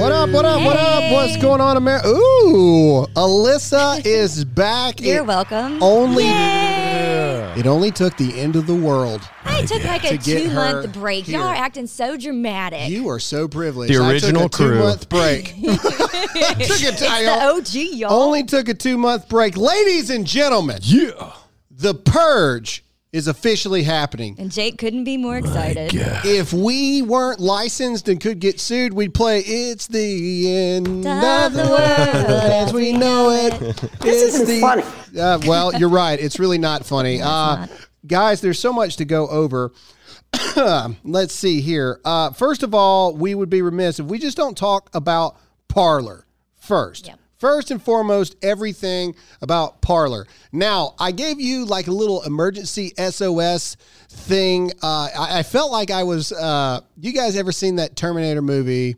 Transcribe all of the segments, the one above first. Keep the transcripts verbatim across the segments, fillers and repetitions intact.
What up, what up, what up? What's going on, America? Ooh, Alyssa is back. You're it welcome. Only Yay. It only took the end of the world. I took like a two-month break. here. Y'all are acting so dramatic. You are so privileged. The original I took a crew. two-month break. took a It's the O G, y'all. Only took a two-month break. Ladies and gentlemen, Yeah. The Purge is officially happening. And Jake couldn't be more excited. If we weren't licensed and could get sued, we'd play It's the End of the World as we know it. This isn't the, funny. Uh, well, you're right. It's really not funny. No, uh, not. Guys, there's so much to go over. Let's see here. Uh, first of all, we would be remiss if we just don't talk about Parler first. Yep. First and foremost, everything about Parler. Now, I gave you like a little emergency S O S thing. Uh, I, I felt like I was, uh, you guys ever seen that Terminator movie?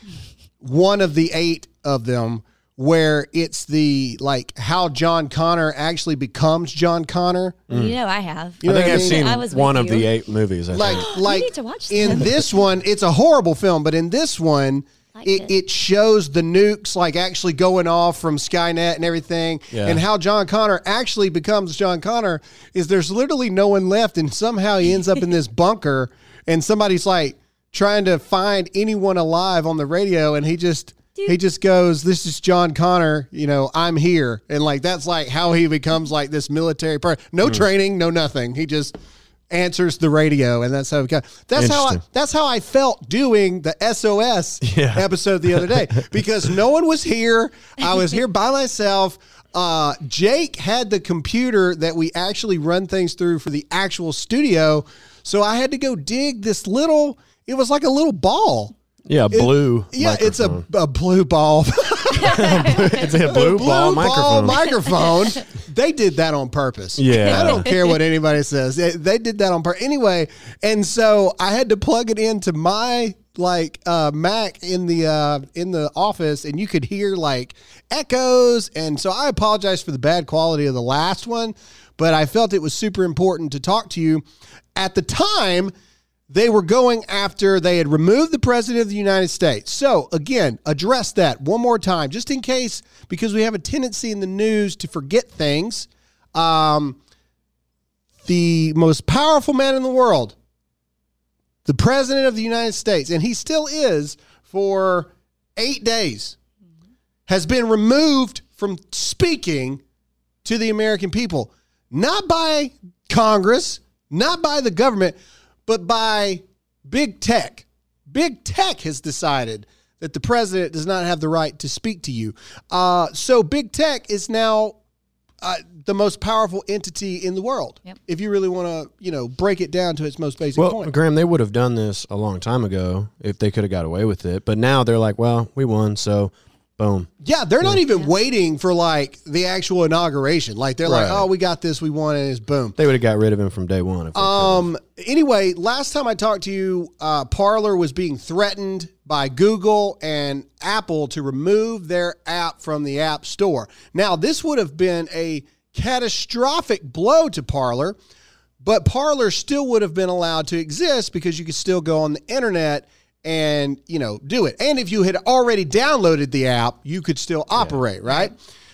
One of the eight of them, where it's the, like, how John Connor actually becomes John Connor. You know I have. You I know think what I've I mean? seen I was with one of you. the eight movies. I Like, think. like need to watch in them. this one, it's a horrible film, but in this one, Liked it, it. it shows the nukes like actually going off from Skynet and everything. Yeah. And how John Connor actually becomes John Connor is there's literally no one left, and somehow he ends up in this bunker, and somebody's like trying to find anyone alive on the radio, and he just Dude. he just goes, "This is John Connor, you know, I'm here." And like that's like how he becomes like this military person. No training, no nothing. He just answers the radio, and that's how it got. That's how I, Interesting. that's how I felt doing the S O S Yeah. episode the other day, because no one was here. I was here by myself. Uh, Jake had the computer that we actually run things through for the actual studio, so I had to go dig this little. It was like a little ball. Yeah, blue. Yeah, it's a, microphone. a blue ball. it's a blue, ball microphone. microphone. They did that on purpose. Yeah. I don't care what anybody says. They, they did that on purpose. Anyway, and so I had to plug it into my like uh, Mac in the uh, in the office, and you could hear like echoes. And so I apologize for the bad quality of the last one, but I felt it was super important to talk to you. At the time, they were going after, they had removed the president of the United States. So, again, address that one more time, just in case, because we have a tendency in the news to forget things. Um, the most powerful man in the world, the president of the United States, and he still is for eight days, has been removed from speaking to the American people, not by Congress, not by the government, but by big tech. Big tech has decided that the president does not have the right to speak to you. Uh, so big tech is now uh, the most powerful entity in the world. Yep. If you really want to, you know, break it down to its most basic Well, point. Graham, they would have done this a long time ago if they could have got away with it. But now they're like, well, we won, so boom. Yeah, they're not even waiting for like the actual inauguration. Like they're like, Right. oh, we got this, we won, and it's boom. They would have got rid of him from day one. If they Um. Anyway, last time I talked to you, uh, Parler was being threatened by Google and Apple to remove their app from the App Store. Now, this would have been a catastrophic blow to Parler, but Parler still would have been allowed to exist because you could still go on the internet and, you know, do it. And if you had already downloaded the app, you could still operate, right?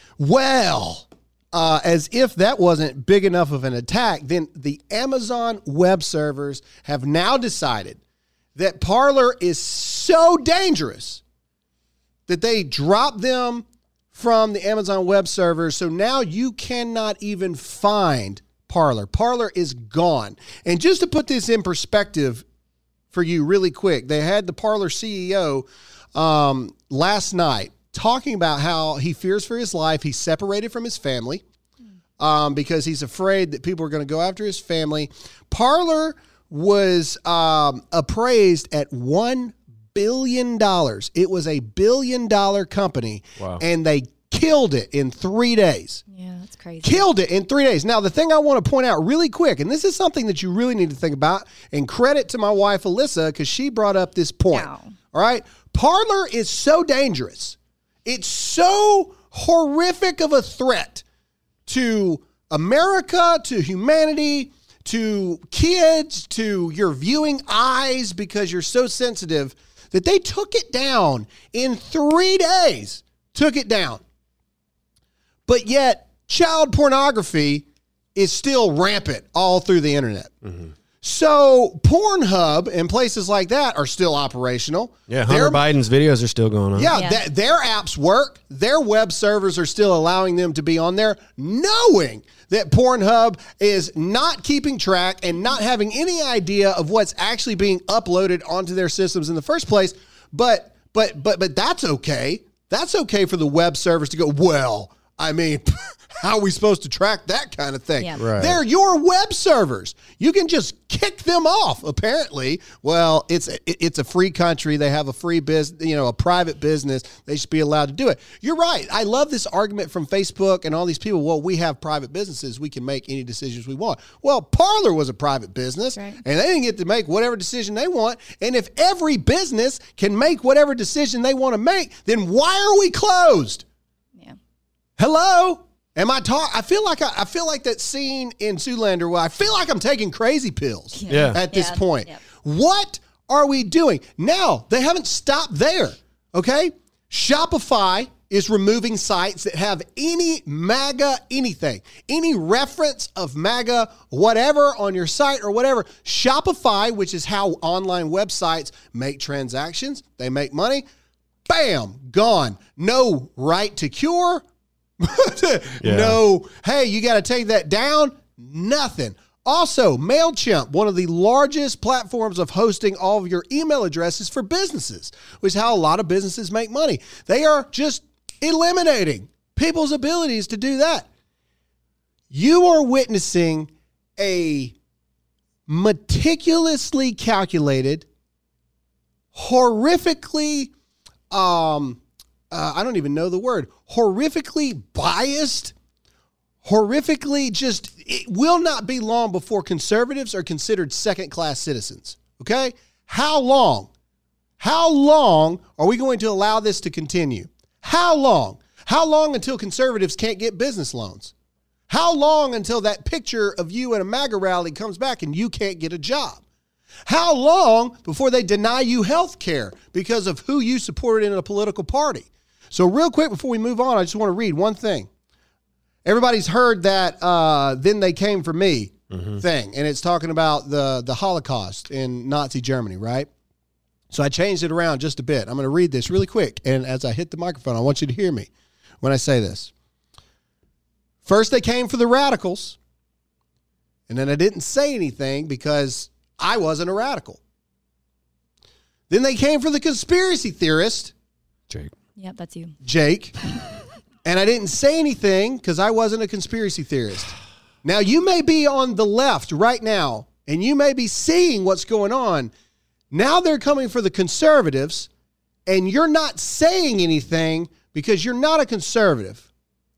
Well, uh, as if that wasn't big enough of an attack, then the Amazon web servers have now decided that Parler is so dangerous that they dropped them from the Amazon web servers. So now you cannot even find Parler. Parler is gone. And just to put this in perspective for you really quick, they had the Parler C E O um, last night talking about how he fears for his life. He's separated from his family um, because he's afraid that people are going to go after his family. Parler was um, appraised at one billion dollars. It was a billion dollar company, Wow. and they killed it in three days. Yeah, that's crazy. Killed it in three days. Now, the thing I want to point out really quick, and this is something that you really need to think about, and credit to my wife, Alyssa, because she brought up this point. No. All right? Parler is so dangerous. It's so horrific of a threat to America, to humanity, to kids, to your viewing eyes, because you're so sensitive, that they took it down in three days. Took it down. But yet, child pornography is still rampant all through the internet. Mm-hmm. So Pornhub and places like that are still operational. Yeah, Hunter their, Biden's videos are still going on. Yeah, yeah. Th- their apps work. Their web servers are still allowing them to be on there, knowing that Pornhub is not keeping track and not having any idea of what's actually being uploaded onto their systems in the first place. But but but but that's okay. That's okay for the web servers to go, well, I mean, how are we supposed to track that kind of thing? Yeah. Right. They're your web servers. You can just kick them off, apparently. Well, it's it's a free country. They have a free business, you know, a private business. They should be allowed to do it. You're right. I love this argument from Facebook and all these people. Well, we have private businesses. We can make any decisions we want. Well, Parler was a private business, right. and they didn't get to make whatever decision they want. And if every business can make whatever decision they want to make, then why are we closed? Yeah. Hello? Am I talk? I feel like I, I feel like that scene in Zoolander where I feel like I'm taking crazy pills Yeah. at this Yeah. point. Yeah. What are we doing? Now, they haven't stopped there, okay? Shopify is removing sites that have any MAGA anything, any reference of MAGA whatever on your site or whatever. Shopify, which is how online websites make transactions, they make money, bam, gone. No right to cure. Yeah. No, hey, you got to take that down. Nothing. Also, MailChimp, one of the largest platforms of hosting all of your email addresses for businesses, which is how a lot of businesses make money. They are just eliminating people's abilities to do that. You are witnessing a meticulously calculated, horrifically, um, uh, I don't even know the word, horrifically biased, horrifically just, it will not be long before conservatives are considered second-class citizens, okay? How long? How long are we going to allow this to continue? How long? How long until conservatives can't get business loans? How long until that picture of you at a MAGA rally comes back and you can't get a job? How long before they deny you health care because of who you supported in a political party? So real quick before we move on, I just want to read one thing. Everybody's heard that uh, then they came for me mm-hmm. thing, and it's talking about the, the Holocaust in Nazi Germany, right? So I changed it around just a bit. I'm going to read this really quick, and as I hit the microphone, I want you to hear me when I say this. First, they came for the radicals, and then I didn't say anything because I wasn't a radical. Then they came for the conspiracy theorist, Jake. Yep, that's you. Jake, and I didn't say anything because I wasn't a conspiracy theorist. Now, you may be on the left right now, and you may be seeing what's going on. Now they're coming for the conservatives, and you're not saying anything because you're not a conservative.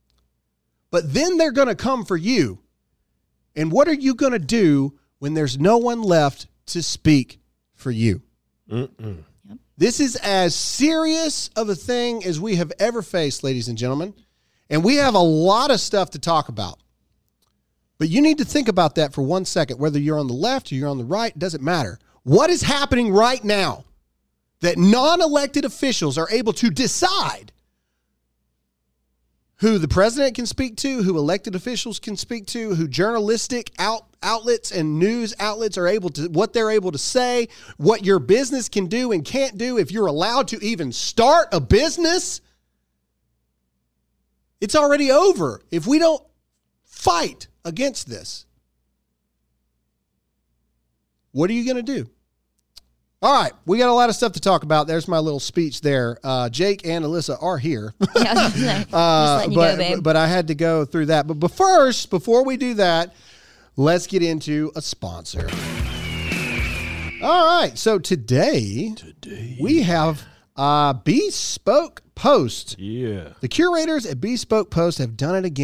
But then they're going to come for you. And what are you going to do when there's no one left to speak for you? Mm-mm. This is as serious of a thing as we have ever faced, ladies and gentlemen. And we have a lot of stuff to talk about. But you need to think about that for one second. Whether you're on the left or you're on the right, doesn't matter. What is happening right now that non-elected officials are able to decide who the president can speak to, who elected officials can speak to, who journalistic out, outlets and news outlets are able to, what they're able to say, what your business can do and can't do, if you're allowed to even start a business? It's already over if we don't fight against this. What are you going to do? All right, we got a lot of stuff to talk about. There's my little speech there. Uh, Jake and Alyssa are here. Yeah, just letting uh, you but, go, babe. but I had to go through that. But, but first, before we do that, let's get into a sponsor. All right, so today, today. we have uh, Bespoke Post. Yeah. The curators at Bespoke Post have done it again.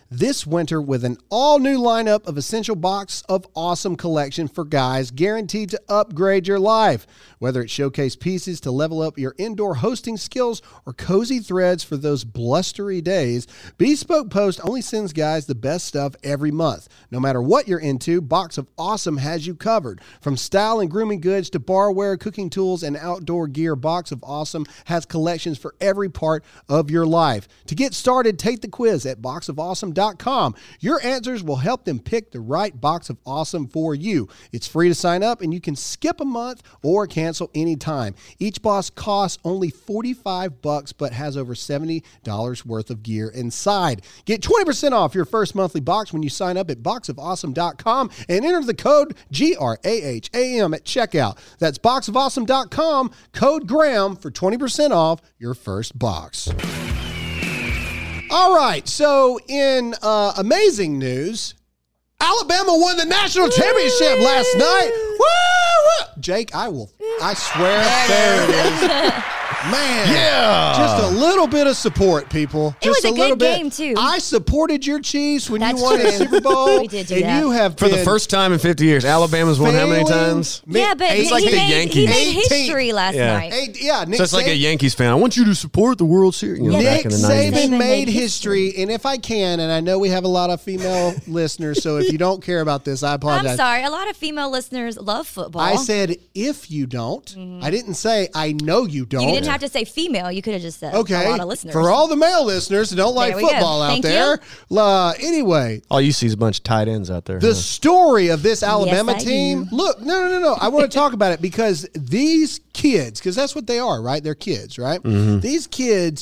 this winter with an all-new lineup of essential Box of Awesome collection for guys guaranteed to upgrade your life. Whether it's showcase pieces to level up your indoor hosting skills or cozy threads for those blustery days, Bespoke Post only sends guys the best stuff every month. No matter what you're into, Box of Awesome has you covered. From style and grooming goods to barware, cooking tools, and outdoor gear, Box of Awesome has collections for every part of your life. To get started, take the quiz at box of awesome dot com. Your answers will help them pick the right Box of Awesome for you. It's free to sign up, and you can skip a month or cancel anytime. Each box costs only forty-five bucks, but has over seventy dollars worth of gear inside. Get twenty percent off your first monthly box when you sign up at box of awesome dot com and enter the code G R A H A M at checkout. That's box of awesome dot com, code Graham for twenty percent off your first box. All right, so in uh, amazing news, Alabama won the national championship last night. Woo! Woo! Jake, I will, I swear, there it is. Man, Yeah. just a little bit of support, people. It was Just a little good bit. game, too. I supported your Chiefs when That's you won the true. Super Bowl. We did do and that. you have For the been first time in fifty years, Alabama's won how many failing times? mi- Yeah, but eight- he, like he the made, he Yankees. made eighteen. history last Yeah. night. eight- yeah, Nick So it's like a Saban- Yankees fan. I want you to support the World Series. You know, Yeah. back Nick in the Saban nineties. Saban made made history, and if I can, and I know we have a lot of female listeners, so if you don't care about this, I apologize. I'm sorry. A lot of female listeners love football. I said if you don't. I didn't say I know you don't. you didn't have to say female. You could have just said Okay, a lot of listeners. for all the male listeners who don't like There we go. football out Thank there. Uh, anyway, All you see is a bunch of tight ends out there. the huh? story of this Alabama I team. do. Look, no, no, no, no. I want to talk about it because these kids, because that's what they are, right? They're kids, right? Mm-hmm. These kids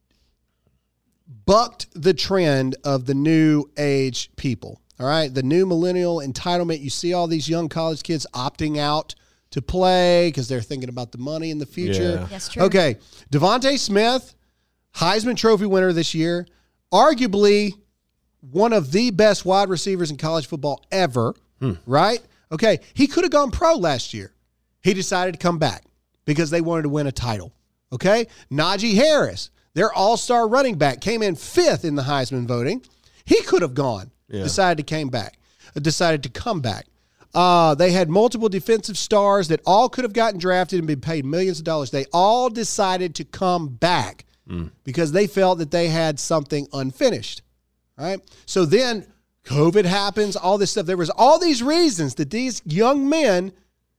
bucked the trend of the new age people. All right, the new millennial entitlement. You see all these young college kids opting out to play because they're thinking about the money in the future. Yeah. That's true. Okay, Devontae Smith, Heisman Trophy winner this year, arguably one of the best wide receivers in college football ever, right? Okay, he could have gone pro last year. He decided to come back because they wanted to win a title. Okay, Najee Harris, their all-star running back, came in fifth in the Heisman voting. He could have gone, Yeah. decided to came back, uh, decided to come back. Uh, they had multiple defensive stars that all could have gotten drafted and been paid millions of dollars. They all decided to come back because they felt that they had something unfinished, right? So then COVID happens, all this stuff. There was all these reasons that these young men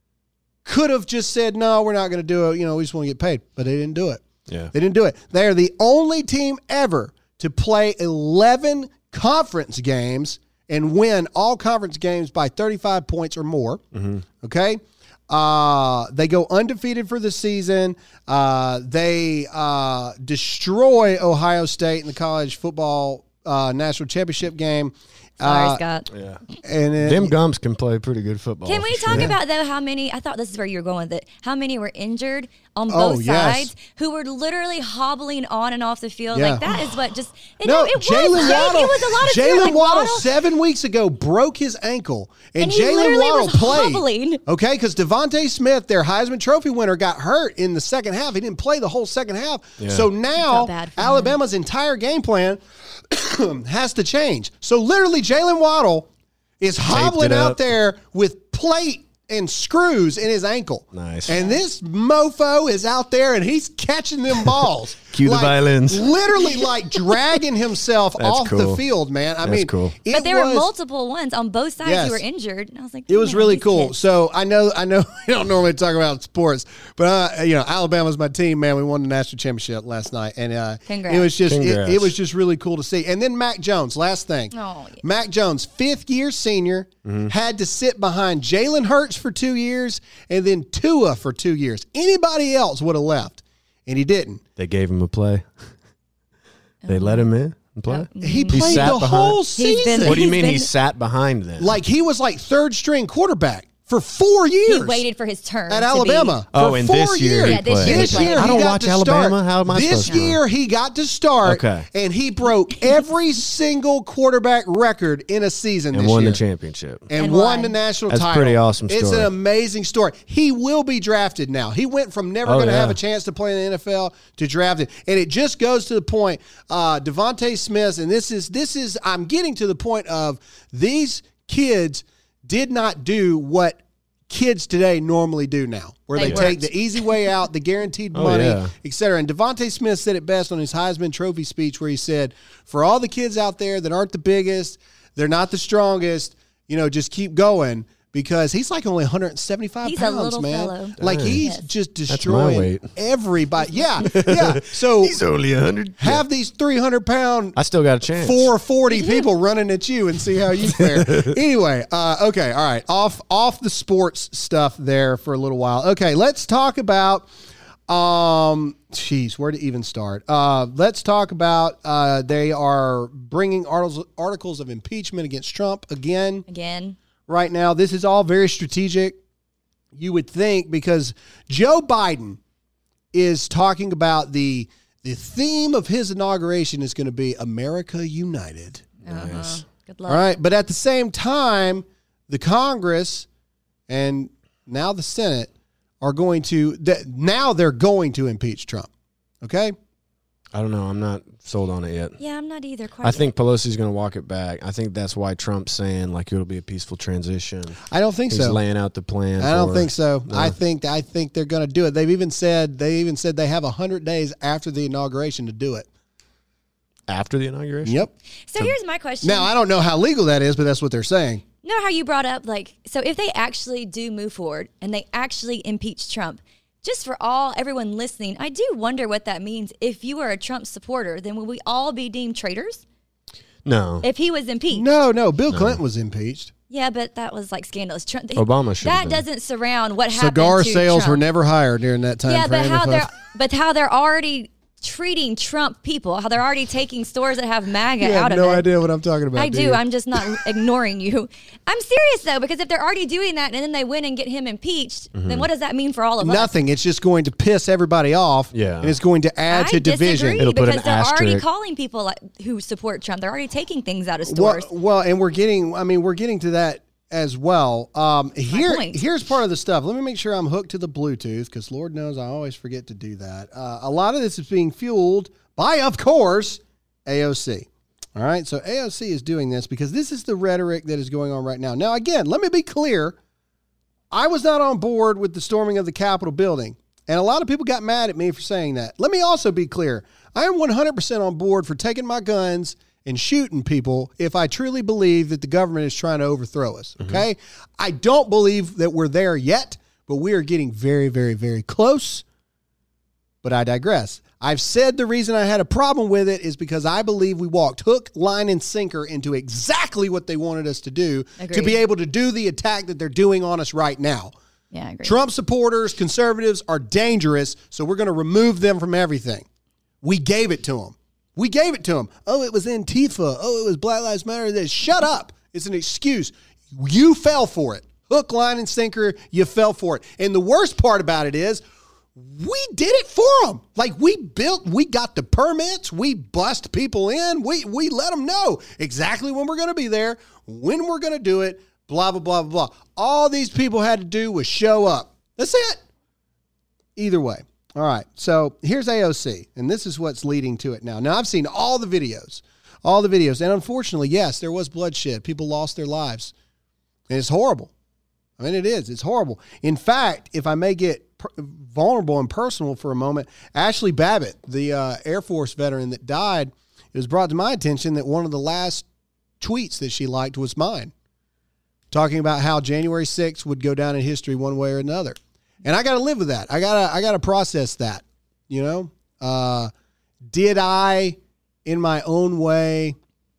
could have just said, no, we're not going to do it. You know, we just want to get paid. But they didn't do it. Yeah. They didn't do it. They are the only team ever to play eleven conference games and win all conference games by thirty-five points or more. Okay? Uh, they go undefeated for the season. Uh, they uh, destroy Ohio State in the college football uh, national championship game. Sorry, Uh, Scott. Yeah. And then, Them Gumps can play pretty good football. Can we for talk sure. about though how many? I thought this is where you were going with it. How many were injured on Oh, both yes. sides? Who were literally hobbling on and off the field? Yeah. Like that is what just. It, No, it was. Jalen Jake, Waddle. It was a lot of Jalen like, Waddle, Waddle. seven weeks ago broke his ankle, and, And he Jalen literally Waddle was played. hobbling. Okay, because Devontae Smith, their Heisman Trophy winner, got hurt in the second half. He didn't play the whole second half. Yeah. So now felt bad for him. Alabama's entire game plan has to change. So literally, Jalen Waddle is hobbling it out up. there with plate and screws in his ankle. Nice. And this mofo is out there and he's catching them balls. Cue the Like, violins. Literally like dragging himself That's off the cool. field, man. I That's mean, cool. it But there was, were multiple ones on both sides Yes. who were injured. And I was like, It was man, really these cool. kids. So I know, I know, we don't normally talk about sports, but uh, you know, Alabama's my team, man. We won the national championship last night, and uh, Congrats. it was just, it, Congrats. it was just really cool to see. And then Mac Jones, last thing, Oh, yeah. Mac Jones, fifth year senior, had to sit behind Jalen Hurts for two years, and then Tua for two years. Anybody else would have left, and he didn't. They gave him a play. They let him in and play. He played sat the behind- whole He's been- season. What do you He's mean he been- sat behind them? Like he was like third string quarterback for four years. He waited for his turn at to Alabama. Be, Oh, for and four this year years. he Yeah, this played. year he This played. year I he don't got watch to Alabama. start. How am I This supposed to know? year he got to start, Okay. and he broke every single quarterback record in a season And this won year. the championship. And, And won won. the national That's a title. pretty awesome It's story. an amazing story. He will be drafted now. He went from never Oh, going to yeah. have a chance to play in the N F L to drafted, and it just goes to the point. Uh, Devontae Smith, and this is this is I'm getting to the point of these kids did not do what kids today normally do now, where they, They take worked. the easy way out, the guaranteed Oh, money, yeah. et cetera. And Devontae Smith said it best on his Heisman Trophy speech, where he said, for all the kids out there that aren't the biggest, they're not the strongest, you know, just keep going, because he's like only one hundred seventy-five He's a pounds, little man. fellow. Like Dang. he's Yes. just That's my destroying weight. everybody. Yeah, yeah. So only one hundred. have these three hundred pound I still got a chance. four forty people running at you and see how you fare. Anyway, uh, okay, all right. Off off the sports stuff there for a little while. Okay, let's talk about um geez, where to even start? Uh, let's talk about uh, they are bringing articles articles of impeachment against Trump again Again. right now. This is all very strategic, you would think, because Joe Biden is talking about the the theme of his inauguration is going to be America United. Nice. Good luck. All right, but at the same time, the Congress and now the Senate are going to th- now they're going to impeach Trump. Okay? I don't know. I'm not sold on it yet. Yeah, I'm not either. Quite I yet. think Pelosi's going to walk it back. I think that's why Trump's saying like it'll be a peaceful transition. I don't think He's so. laying out the plan. I don't for- think so. No. I think I think they're going to do it. They've even said they even said they have one hundred days after the inauguration to do it. After the inauguration. Yep. So here's my question. Now, I don't know how legal that is, but that's what they're saying. You know how you brought up, like, so if they actually do move forward and they actually impeach Trump, just for all everyone listening, I do wonder what that means. If you are a Trump supporter, then will we all be deemed traitors No. if he was impeached? No, no, Bill Clinton was impeached. Yeah, but that was like scandalous. Trump, Obama should have That been. doesn't surround what happened. Cigar to sales Trump. were never higher during that time Yeah, but frame. how if I- they're but how they're already treating Trump people, how they're already taking stores that have MAGA You out have of no it. idea what I'm talking about. I do. you? I'm just not ignoring you. I'm serious though, because if they're already doing that and then they win and get him impeached, then what does that mean for all of us? Nothing. It's just going to piss everybody off. Yeah. And it's going to add I to division. disagree It'll put because an they're already asterisk. calling people like, who support Trump. They're already taking things out of Well, stores. well, and we're getting, I mean, we're getting to that as well. Um, here, point. here's part of the stuff. Let me make sure I'm hooked to the Bluetooth, because Lord knows I always forget to do that. Uh, a lot of this is being fueled by, of course, A O C. All right, so A O C is doing this because this is the rhetoric that is going on right now. Now, again, let me be clear. I was not on board with the storming of the Capitol building, and a lot of people got mad at me for saying that. Let me also be clear. I am one hundred percent on board for taking my guns and shooting people if I truly believe that the government is trying to overthrow us, okay? I don't believe that we're there yet, but we are getting very, very, very close. But I digress. I've said the reason I had a problem with it is because I believe we walked hook, line, and sinker into exactly what they wanted us to do to Agreed. be able to do the attack that they're doing on us right now. Yeah, I agree. Trump supporters, conservatives are dangerous, so we're going to remove them from everything. We gave it to them. We gave it to them. Oh, it was Antifa. Oh, it was Black Lives Matter. This. Shut up. It's an excuse. You fell for it. Hook, line, and sinker, you fell for it. And the worst part about it is we did it for them. Like, we built, we got the permits. We bust people in. We, we let them know exactly when we're going to be there, when we're going to do it, blah, blah, blah, blah, blah. All these people had to do was show up. That's it. Either way. All right. So here's A O C, and this is what's leading to it now. Now, I've seen all the videos, all the videos. And unfortunately, yes, there was bloodshed. People lost their lives. And it's horrible. I mean, it is. It's horrible. In fact, if I may get per- vulnerable and personal for a moment, Ashley Babbitt, the uh, Air Force veteran that died, it was brought to my attention that one of the last tweets that she liked was mine, talking about how January sixth would go down in history one way or another. And I got to live with that. I got to I got to process that, you know? Uh, did I, in my own way,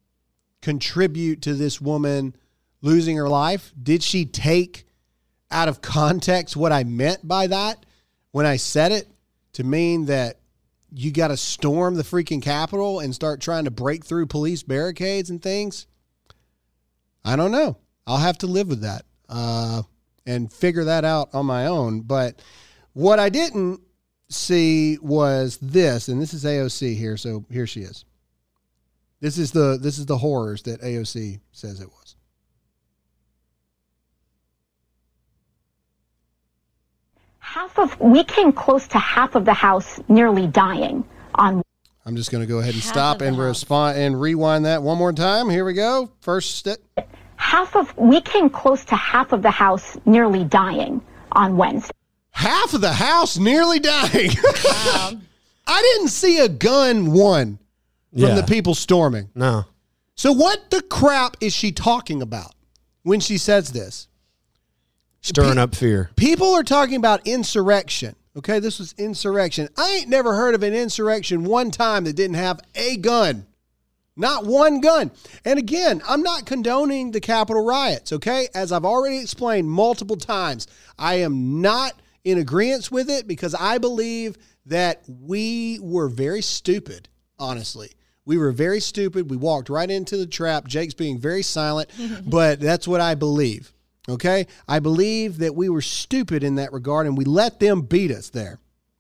contribute to this woman losing her life? Did she take out of context what I meant by that when I said it to mean that you got to storm the freaking Capitol and start trying to break through police barricades and things? I don't know. I'll have to live with that. Uh, and figure that out on my own. But what I didn't see was this, and this is A O C here. So here she is. This is the this is the horrors that A O C says it was. Half of we came close to half of the house nearly dying on. I'm just going to go ahead and Half stop of the and house. respond and rewind that one more time. Here we go. First step. Half of we came close to half of the house nearly dying on Wednesday. Half of the house nearly dying. Wow. I didn't see a gun one from Yeah. the people storming. No. So what the crap is she talking about when she says this? Stirring Pe- up fear. People are talking about insurrection. Okay, this was insurrection. I ain't never heard of an insurrection one time that didn't have a gun. Not one gun. And again, I'm not condoning the Capitol riots, okay? As I've already explained multiple times, I am not in agreement with it because I believe that we were very stupid, honestly. We were very stupid. We walked right into the trap. Jake's being very silent, but that's what I believe. Okay? I believe that we were stupid in that regard and we let them beat us there.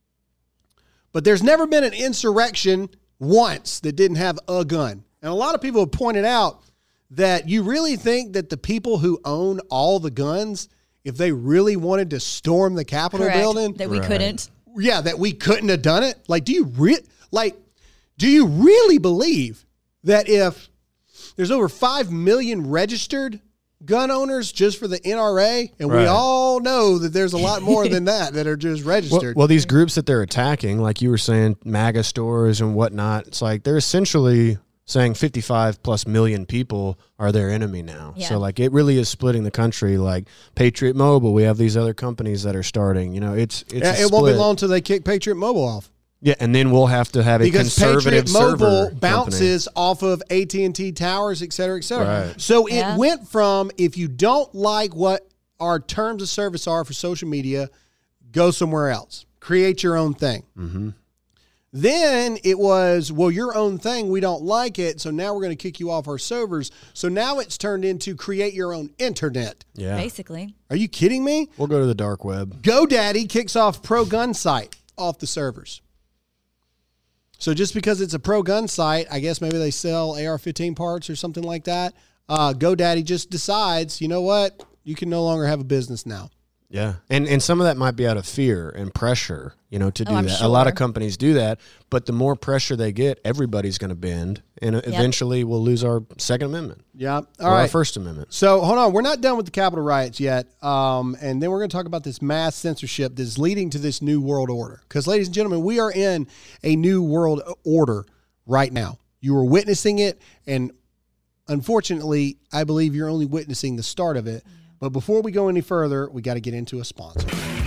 But there's never been an insurrection once that didn't have a gun. And a lot of people have pointed out that you really think that the people who own all the guns, if they really wanted to storm the Capitol Correct. building, That we Right. couldn't. yeah, that we couldn't have done it? Like, do you re- like do you really believe that if there's over five million registered gun owners just for the N R A, and we Right. all know that there's a lot more than that that are just Well, registered? well, these groups that they're attacking, like you were saying, MAGA stores and whatnot, it's like they're essentially saying fifty-five plus million people are their enemy now. Yeah. So like it really is splitting the country. Like Patriot Mobile, we have these other companies that are starting. You know, it's it's Yeah, a it won't be split. long till they kick Patriot Mobile off. Yeah, and then we'll have to have a Because conservative Patriot Mobile server bounces off of A T and T towers, et cetera, et cetera. Right. So it Yeah. went from, if you don't like what our terms of service are for social media, go somewhere else. Create your own thing. Mm-hmm. Then it was, well, your own thing, we don't like it, so now we're going to kick you off our servers. So now it's turned into create your own internet. Yeah, Basically. Are you kidding me? we'll go to the dark web. GoDaddy kicks off Pro Gun Site off the servers. So just because it's a pro gun site, I guess maybe they sell A R fifteen parts or something like that. Uh, GoDaddy just decides, you know what? You can no longer have a business now. Yeah, and and some of that might be out of fear and pressure, you know, to do Oh, I'm that. A lot of sure. companies do that, but the more pressure they get, everybody's going to bend, and eventually we'll lose our Second Amendment Yeah. All or our right. First Amendment. So hold on. We're not done with the Capitol riots yet. Um, and then we're going to talk about this mass censorship that's leading to this new world order. Because, ladies and gentlemen, we are in a new world order right now. You are witnessing it. And unfortunately, I believe you're only witnessing the start of it. But before we go any further, we got to get into a sponsor.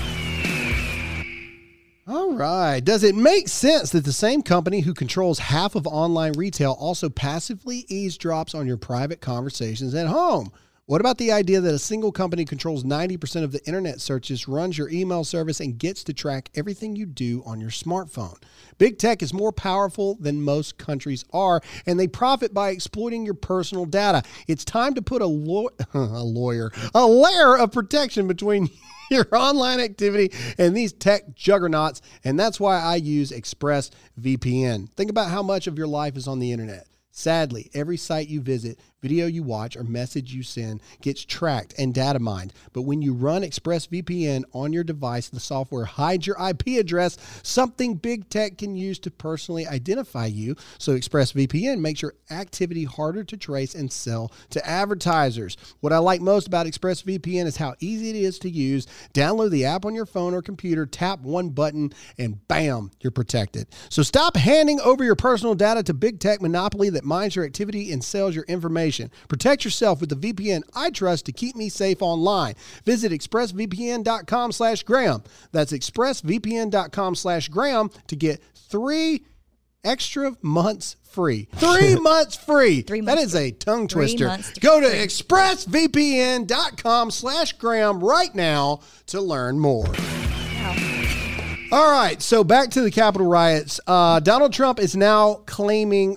All right. Does it make sense that the same company who controls half of online retail also passively eavesdrops on your private conversations at home? What about the idea that a single company controls ninety percent of the internet searches, runs your email service, and gets to track everything you do on your smartphone? Big tech is more powerful than most countries are, and they profit by exploiting your personal data. It's time to put a, law- a lawyer, a layer of protection between your online activity and these tech juggernauts, and that's why I use ExpressVPN. Think about how much of your life is on the internet. Sadly, every site you visit, video you watch, or message you send gets tracked and data mined. But when you run ExpressVPN on your device, the software hides your I P address, something big tech can use to personally identify you. So ExpressVPN makes your activity harder to trace and sell to advertisers. What I like most about ExpressVPN is how easy it is to use. Download the app on your phone or computer, tap one button, and bam, you're protected. So stop handing over your personal data to big tech monopoly that mines your activity and sells your information. Protect yourself with the V P N I trust to keep me safe online. Visit expressvpn.com slash Graham. That's expressvpn.com slash Graham to get three extra months free. Three months free. Three that months is a tongue Three twister. months Go to free. expressvpn.com slash Graham right now to learn more. All right, so back to the Capitol riots. Uh, Donald Trump is now claiming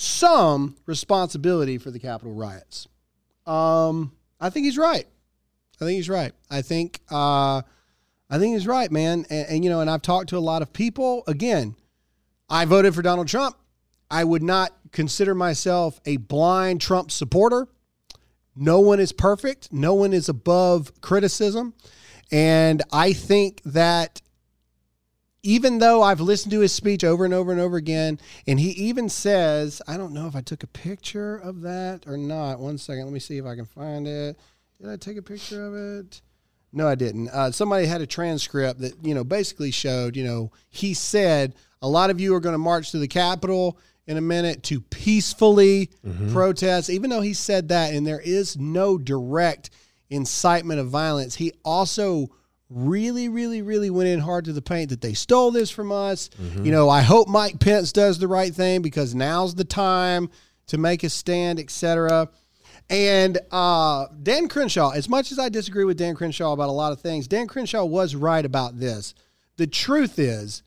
some responsibility for the Capitol riots. Um, I think he's right. I think he's right. I think uh, I think he's right, man. And, and, you know, and I've talked to a lot of people. Again, I voted for Donald Trump. I would not consider myself a blind Trump supporter. No one is perfect. No one is above criticism. And I think that even though I've listened to his speech over and over and over again, and he even says, I don't know if I took a picture of that or not. One second. Let me see if I can find it. Did I take a picture of it? No, I didn't. Uh, somebody had a transcript that, you know, basically showed, you know, he said, a lot of you are going to march to the Capitol in a minute to peacefully mm-hmm. protest. Even though he said that, and there is no direct incitement of violence, he also really, really, really went in hard to the paint that they stole this from us. Mm-hmm. You know, I hope Mike Pence does the right thing because now's the time to make a stand, et cetera. And uh, Dan Crenshaw, as much as I disagree with Dan Crenshaw about a lot of things, Dan Crenshaw was right about this. The truth is,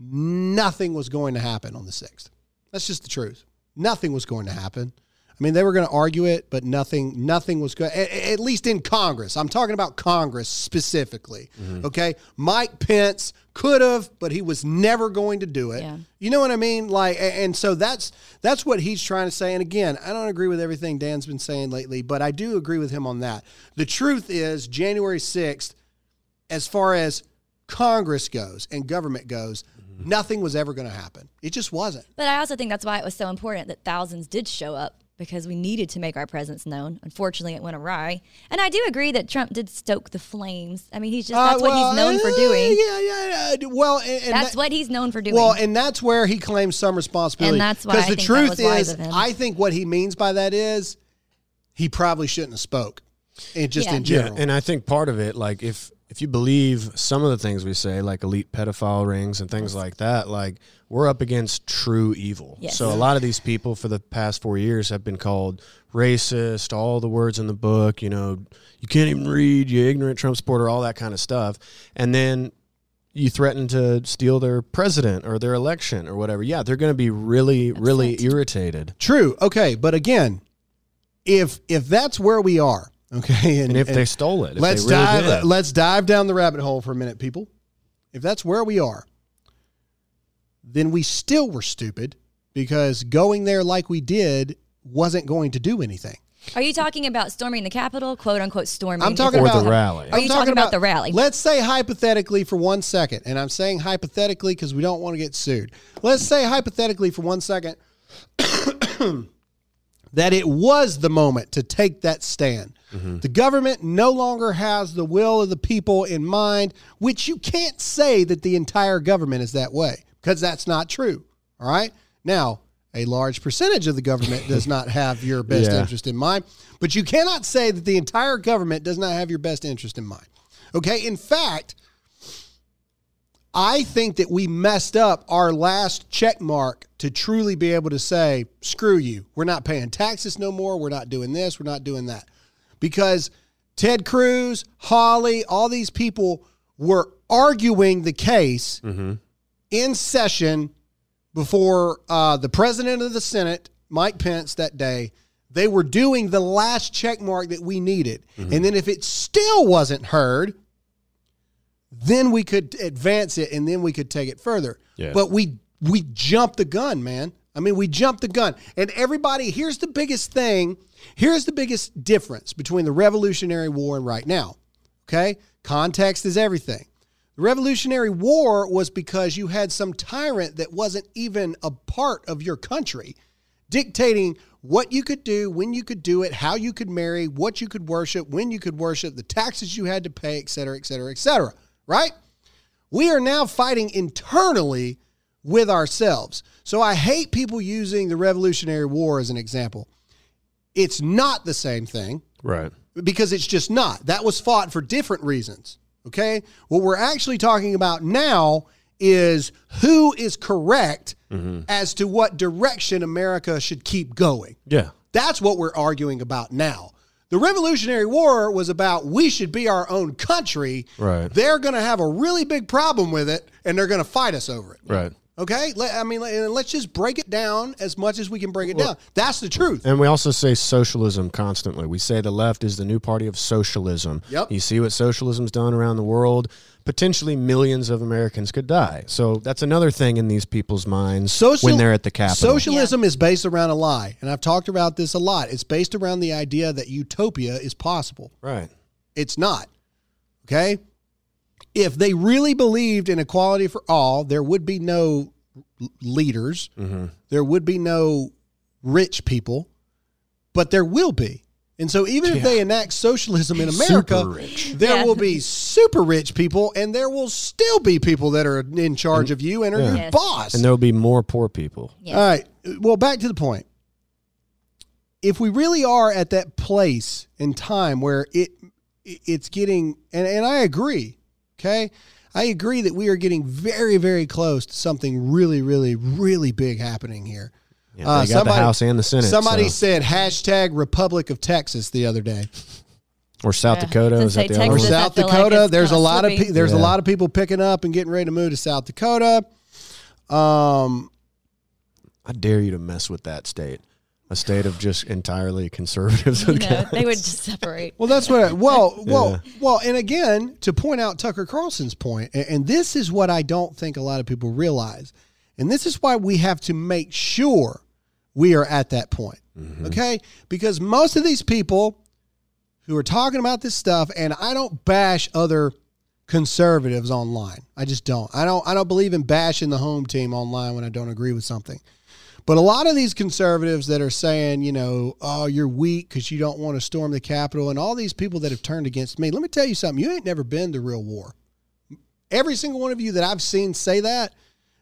nothing was going to happen on the sixth. That's just the truth. Nothing was going to happen. I mean, they were going to argue it, but nothing, nothing was going. At, at least in Congress, I'm talking about Congress specifically. Mm-hmm. Okay, Mike Pence could have, but he was never going to do it. Yeah. You know what I mean? Like, and so that's that's what he's trying to say. And again, I don't agree with everything Dan's been saying lately, but I do agree with him on that. The truth is, January sixth, as far as Congress goes and government goes, mm-hmm. nothing was ever going to happen. It just wasn't. But I also think that's why it was so important that thousands did show up, because we needed to make our presence known. Unfortunately, it went awry. And I do agree that Trump did stoke the flames. I mean, he's just, that's uh, well, what he's known uh, for doing. Yeah, yeah, yeah. Well, and, and that's that, what he's known for doing. Well, and that's where he claims some responsibility. And that's why I the think truth that was wise is, of him. I think what he means by that is he probably shouldn't have spoke. It just yeah. in general. Yeah, and I think part of it, like if if you believe some of the things we say, like elite pedophile rings and things like that, like we're up against true evil. Yes. So a lot of these people for the past four years have been called racist, all the words in the book, you know, you can't even read, you ignorant Trump supporter, all that kind of stuff. And then you threaten to steal their president or their election or whatever. Yeah, they're going to be really, Upset. really irritated. True. Okay. But again, if if that's where we are, okay, and, and if and they stole it, if let's they really dive. did. Let's dive down the rabbit hole for a minute, people. If that's where we are, then we still were stupid because going there like we did wasn't going to do anything. Are you talking about storming the Capitol, quote unquote storming? I'm talking or about the rally. Are you talking, talking about, about the rally? Let's say hypothetically for one second, and I'm saying hypothetically because we don't want to get sued. Let's say hypothetically for one second that it was the moment to take that stand. Mm-hmm. The government no longer has the will of the people in mind, which you can't say that the entire government is that way because that's not true. All right? Now, a large percentage of the government does not have your best yeah. interest in mind, but you cannot say that the entire government does not have your best interest in mind. Okay? In fact, I think that we messed up our last check mark to truly be able to say, screw you. We're not paying taxes no more. We're not doing this. We're not doing that. Because Ted Cruz, Hawley, all these people were arguing the case mm-hmm. in session before uh, the president of the Senate, Mike Pence, that day. They were doing the last check mark that we needed. Mm-hmm. And then if it still wasn't heard, then we could advance it and then we could take it further. Yeah. But we we jumped the gun, man. I mean, we jumped the gun. And everybody, here's the biggest thing. Here's the biggest difference between the Revolutionary War and right now. Okay? Context is everything. The Revolutionary War was because you had some tyrant that wasn't even a part of your country dictating what you could do, when you could do it, how you could marry, what you could worship, when you could worship, the taxes you had to pay, et cetera, et cetera, et cetera. Right? We are now fighting internally with ourselves. So I hate people using the Revolutionary War as an example. It's not the same thing. Right. Because it's just not. That was fought for different reasons. Okay? What we're actually talking about now is who is correct mm-hmm. as to what direction America should keep going. Yeah. That's what we're arguing about now. The Revolutionary War was about we should be our own country. Right. They're going to have a really big problem with it, and they're going to fight us over it. Right. Okay? Let, I mean, let, let's just break it down as much as we can break it down. That's the truth. And we also say socialism constantly. We say the left is the new party of socialism. Yep. You see what socialism's done around the world? Potentially millions of Americans could die. So that's another thing in these people's minds Social, when they're at the Capitol. Socialism yeah. is based around a lie, and I've talked about this a lot. It's based around the idea that utopia is possible. Right. It's not. Okay? If they really believed in equality for all, there would be no leaders. Mm-hmm. There would be no rich people, but there will be. And so even yeah. if they enact socialism in America, there yeah. will be super rich people, and there will still be people that are in charge of you and are yeah. your yes. boss. And there will be more poor people. Yes. All right. Well, back to the point. If we really are at that place in time where it it's getting, and, and I agree, okay? I agree that we are getting very, very close to something really, really, really big happening here. Yeah, they uh, got somebody, the House and the Senate. Somebody so. said hashtag Republic of Texas the other day, or South yeah. Dakota. Is that the other or one? South Dakota. Like there's a lot slipping. of pe- there's yeah. a lot of people picking up and getting ready to move to South Dakota. Um, I dare you to mess with that state. A state of just entirely conservatives. You know, they would just separate. Well, that's what. I, well, well, yeah. well, and again, to point out Tucker Carlson's point, and, and this is what I don't think a lot of people realize, and this is why we have to make sure we are at that point, mm-hmm. okay? Because most of these people who are talking about this stuff, and I don't bash other conservatives online. I just don't. I don't. I don't believe in bashing the home team online when I don't agree with something. But a lot of these conservatives that are saying, you know, oh, you're weak because you don't want to storm the Capitol, and all these people that have turned against me, let me tell you something. You ain't never been to real war. Every single one of you that I've seen say that,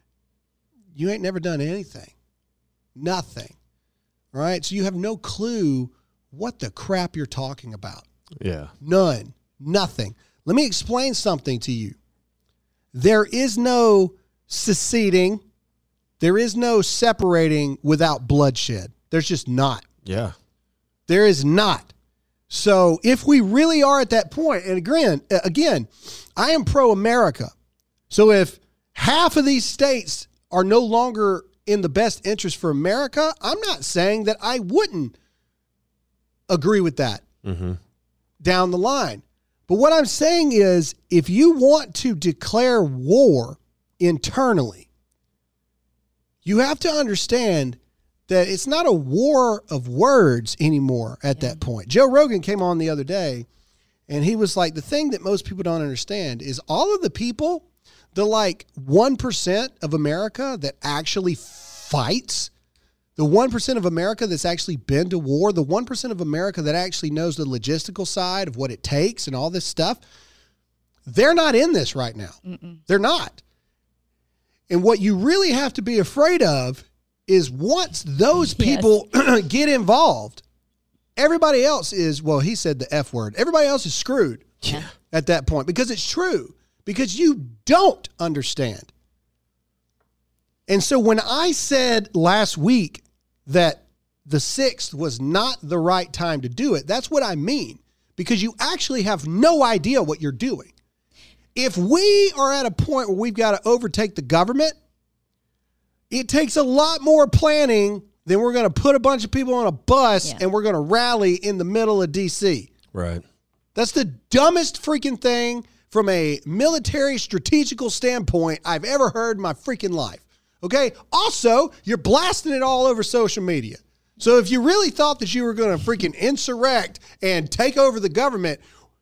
you ain't never done anything. Nothing. All right? So you have no clue what the crap you're talking about. Yeah. None. Nothing. Let me explain something to you. There is no seceding. There is no separating without bloodshed. There's just not. Yeah. There is not. So if we really are at that point, and again, again, I am pro-America. So if half of these states are no longer in the best interest for America, I'm not saying that I wouldn't agree with that mm-hmm. down the line. But what I'm saying is, if you want to declare war internally, you have to understand that it's not a war of words anymore at yeah. that point. Joe Rogan came on the other day, and he was like, the thing that most people don't understand is all of the people, the like one percent of America that actually fights, the one percent of America that's actually been to war, the one percent of America that actually knows the logistical side of what it takes and all this stuff, they're not in this right now. Mm-mm. They're not. And what you really have to be afraid of is once those people yes. get involved, everybody else is, well, he said the F word. Everybody else is screwed yeah. at that point because it's true, because you don't understand. And so when I said last week that the sixth was not the right time to do it, that's what I mean, because you actually have no idea what you're doing. If we are at a point where we've got to overtake the government, it takes a lot more planning than we're going to put a bunch of people on a bus yeah. and we're going to rally in the middle of D C. Right. That's the dumbest freaking thing from a military strategical standpoint I've ever heard in my freaking life. Okay? Also, you're blasting it all over social media. So if you really thought that you were going to freaking insurrect and take over the government,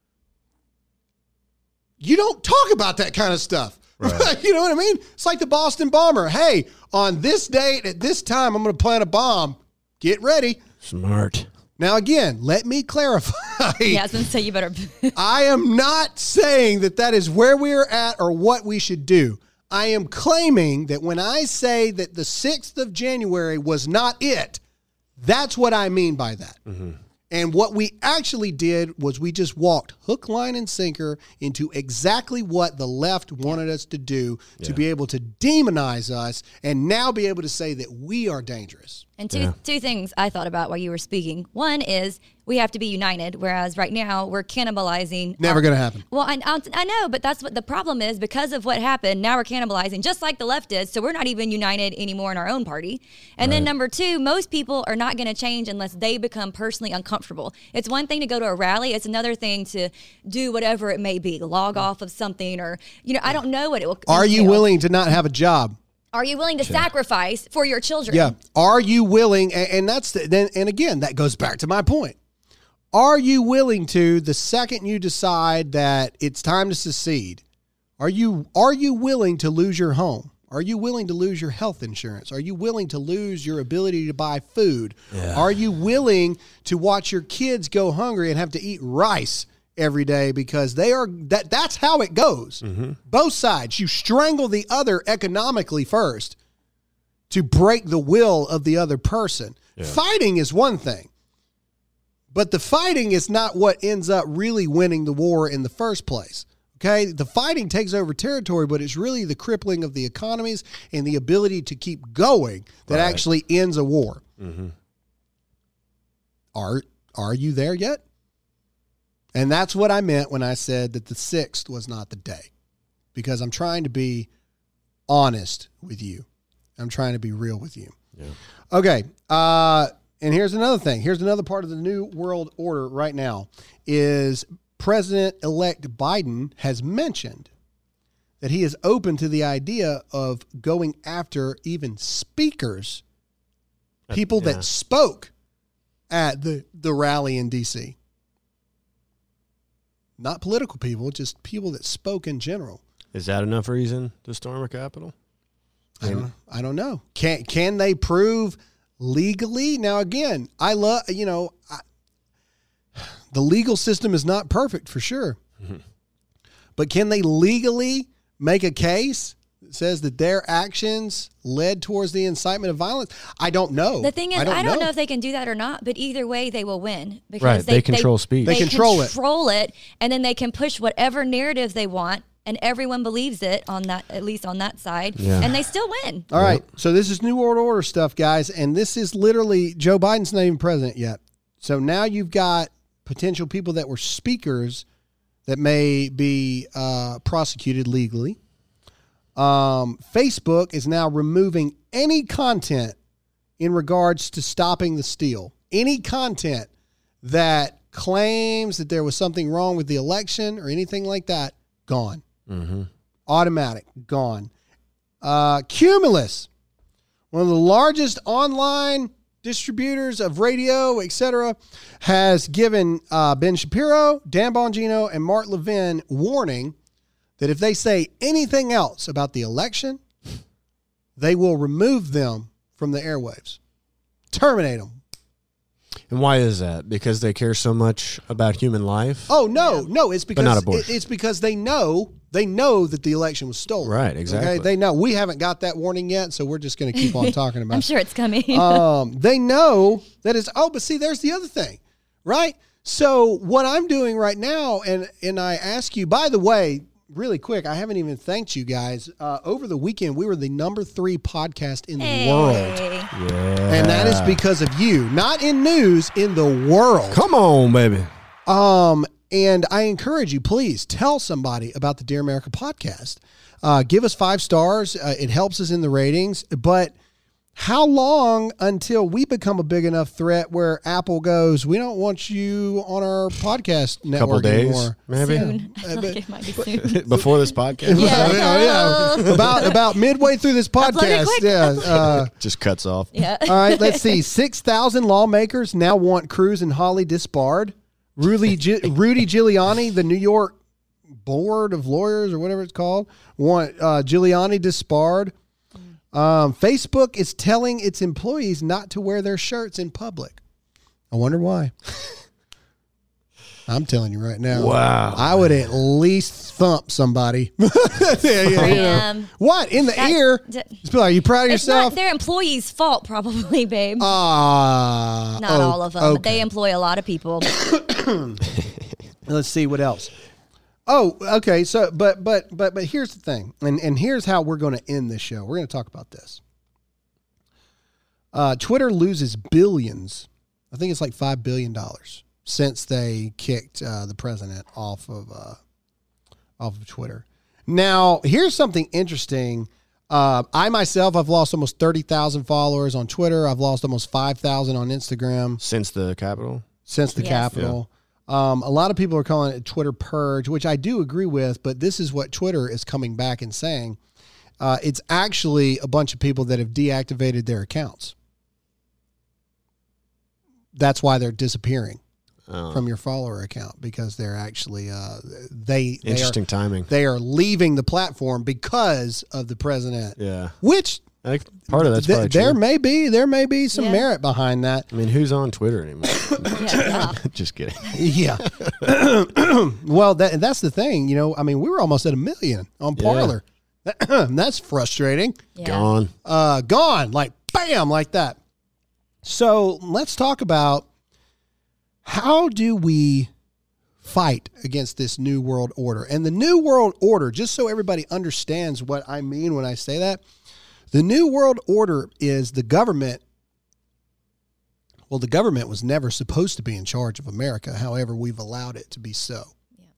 you don't talk about that kind of stuff. Right. You know what I mean? It's like the Boston bomber. Hey, on this date at this time, I'm going to plant a bomb. Get ready. Smart. Now, again, let me clarify. Yeah, I was going to say you better. I am not saying that that is where we're at or what we should do. I am claiming that when I say that the sixth of January was not it, that's what I mean by that. Mm-hmm. And what we actually did was we just walked hook, line, and sinker into exactly what the left wanted us to do to yeah. be able to demonize us and now be able to say that we are dangerous. And two yeah. two things I thought about while you were speaking. One is we have to be united. Whereas right now we're cannibalizing. Never going to happen. Well, I, I, I know, but that's what the problem is because of what happened. Now we're cannibalizing just like the left is. So we're not even united anymore in our own party. And right. then number two, most people are not going to change unless they become personally uncomfortable. It's one thing to go to a rally. It's another thing to do whatever it may be, log off of something or, you know, I don't know what it will. Are you entail. willing to not have a job? Are you willing to sure. sacrifice for your children? Yeah. Are you willing? And, and that's the, then, and again, that goes back to my point. Are you willing to, the second you decide that it's time to secede, are you are you willing to lose your home? Are you willing to lose your health insurance? Are you willing to lose your ability to buy food? Yeah. Are you willing to watch your kids go hungry and have to eat rice every day because they are that that's how it goes. Mm-hmm. Both sides. You strangle the other economically first to break the will of the other person. Yeah. Fighting is one thing. But the fighting is not what ends up really winning the war in the first place. Okay? The fighting takes over territory, but it's really the crippling of the economies and the ability to keep going that right. actually ends a war. Mm-hmm. Are are you there yet? And that's what I meant when I said that the sixth was not the day. Because I'm trying to be honest with you. I'm trying to be real with you. Yeah. Okay. Uh And here's another thing. Here's another part of the new world order right now is President-elect Biden has mentioned that he is open to the idea of going after even speakers, people yeah. that spoke at the, the rally in D C. Not political people, just people that spoke in general. Is that enough reason to storm a Capitol? I don't, I don't know. Can can they prove legally? Now, again, I love, you know, I, the legal system is not perfect for sure. Mm-hmm. But can they legally make a case that says that their actions led towards the incitement of violence? I don't know. The thing is, I don't, I don't know. know if they can do that or not, but either way, they will win. Because right, they, they control they, speech. They, they control, control it. it, and then they can push whatever narrative they want, and everyone believes it on that, at least on that side, yeah. and they still win. All right, so this is New World Order stuff, guys, and this is literally, Joe Biden's not even president yet. So now you've got potential people that were speakers that may be uh, prosecuted legally. Um, Facebook is now removing any content in regards to stopping the steal. Any content that claims that there was something wrong with the election or anything like that, gone. Mm-hmm. Automatic, gone. Uh, Cumulus, one of the largest online distributors of radio, et cetera, has given uh, Ben Shapiro, Dan Bongino, and Mark Levin warning that if they say anything else about the election, they will remove them from the airwaves. Terminate them. And why is that? Because they care so much about human life? Oh, no. Yeah. No, it's because but not abortion. it's because they know they know that the election was stolen. Right, exactly. Okay? They know. We haven't got that warning yet, so we're just going to keep on talking about it. I'm sure it's coming. um, they know that it's, oh, but see, there's the other thing, right? So what I'm doing right now, and and I ask you, by the way, really quick, I haven't even thanked you guys. Uh, over the weekend, we were the number three podcast in the hey. world. Yeah. And that is because of you. Not in news, in the world. Come on, baby. Um, and I encourage you, please tell somebody about the Dear America podcast. Uh, give us five stars. Uh, it helps us in the ratings. But how long until we become a big enough threat where Apple goes, we don't want you on our podcast network Couple days, anymore? Maybe. Soon. I feel like it might be soon. Before this podcast? Yeah. oh, yeah. About about midway through this podcast. Yeah. Uh, just cuts off. Yeah. all right, let's see. six thousand lawmakers now want Cruz and Hawley disbarred. Rudy, G- Rudy Giuliani, the New York Board of Lawyers or whatever it's called, want uh, Giuliani disbarred. Um, Facebook is telling its employees not to wear their shirts in public. I wonder why. I'm telling you right now. Wow. I would at least thump somebody. yeah, you know. What? In the that, ear? D- Just be like, are you proud of it's yourself? It's not their employees' fault, probably, babe. Uh, not oh, all of them, okay. but they employ a lot of people. Let's see what else. Oh, okay. So, but, but, but, but here's the thing, and and here's how we're going to end this show. We're going to talk about this. Uh, Twitter loses billions. I think it's like five billion dollars since they kicked uh, the president off of uh, off of Twitter. Now, here's something interesting. Uh, I myself, I've lost almost thirty thousand followers on Twitter. I've lost almost five thousand on Instagram. Since the Capitol? Since the Yes. Capitol. Um, a lot of people are calling it Twitter purge, which I do agree with, but this is what Twitter is coming back and saying. Uh, it's actually a bunch of people that have deactivated their accounts. That's why they're disappearing Oh. from your follower account, because they're actually uh, they they Interesting are, timing. they are leaving the platform because of the president. Yeah. Which I think part of that's th- probably there true. may be there may be some Yeah. merit behind that. I mean, who's on Twitter anymore? Yeah. Just kidding. Yeah. Well, that that's the thing. You know, I mean, we were almost at a million on Yeah. Parler. That's frustrating. Yeah. Gone. Uh, gone like bam, like that. So let's talk about how do we fight against this new world order. And the new world order, just so everybody understands what I mean when I say that, the new world order is the government. Well, the government was never supposed to be in charge of America. However, we've allowed it to be so. Yeah.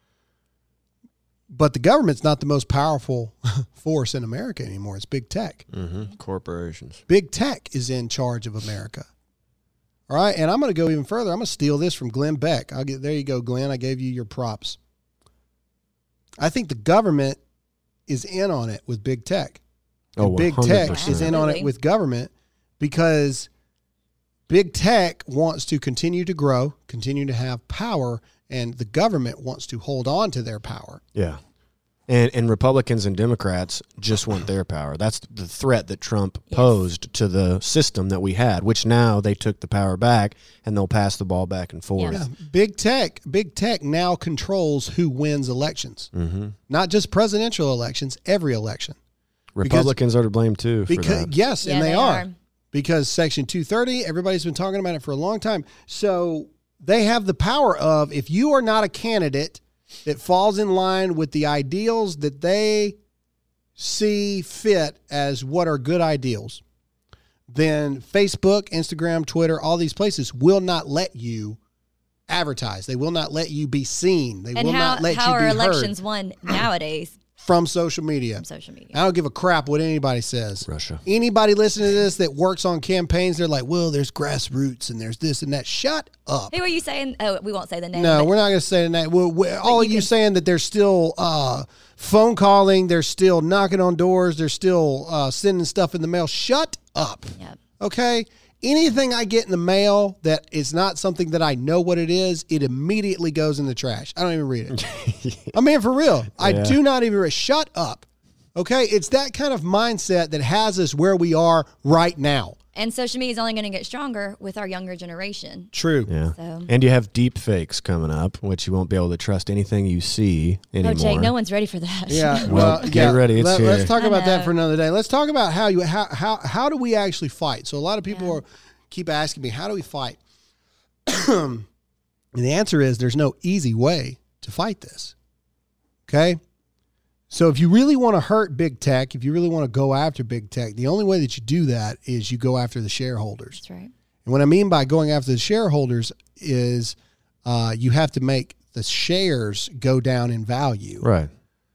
But the government's not the most powerful force in America anymore. It's big tech. Mm-hmm. Corporations. Big tech is in charge of America. All right, and I'm going to go even further. I'm going to steal this from Glenn Beck. I'll get there. You go, Glenn. I gave you your props. I think the government is in on it with big tech. Oh, And big one hundred tech percent. is in on it Absolutely. with government because big tech wants to continue to grow, continue to have power, and the government wants to hold on to their power. Yeah. And and Republicans and Democrats just want their power. That's the threat that Trump Yes. posed to the system that we had, which now they took the power back and they'll pass the ball back and forth. Yeah. Yeah, big tech, big tech now controls who wins elections, Mm-hmm. not just presidential elections, every election. Republicans are to blame too. For Because that. yes, Yeah, and they, they are. are. Because Section two thirty, everybody's been talking about it for a long time. So they have the power of, if you are not a candidate that falls in line with the ideals that they see fit as what are good ideals, then Facebook, Instagram, Twitter, all these places will not let you advertise. They will not let you be seen. They And will how, not let how you be are heard elections won nowadays from social media. from social media? I don't give a crap what anybody says. Russia. Anybody listening to this that works on campaigns, they're like, well, there's grassroots and there's this and that. Shut up. Who are you saying? Oh, we won't say the name. No, but we're not going to say that. Well, we all you you can- saying that they're still uh, phone calling, they're still knocking on doors, they're still uh, sending stuff in the mail. Shut up. Yeah. Okay? Anything I get in the mail that is not something that I know what it is, it immediately goes in the trash. I don't even read it. I mean, for real. I Yeah. do not even read. Shut up. Okay? It's that kind of mindset that has us where we are right now. And social media is only going to get stronger with our younger generation. True. Yeah. So- And you have deep fakes coming up, which you won't be able to trust anything you see anymore. Oh, Jake, no one's ready for that. Yeah, Well, well, get yeah. ready, it's Let, here. us talk I about that know. for another day. Let's talk about how you how how how do we actually fight? So a lot of people Yeah. are keep asking me, how do we fight? And the answer is there's no easy way to fight this. Okay? So if you really want to hurt big tech, if you really want to go after big tech, the only way that you do that is you go after the shareholders. That's right. And what I mean by going after the shareholders is uh, you have to make the shares go down in value. Right.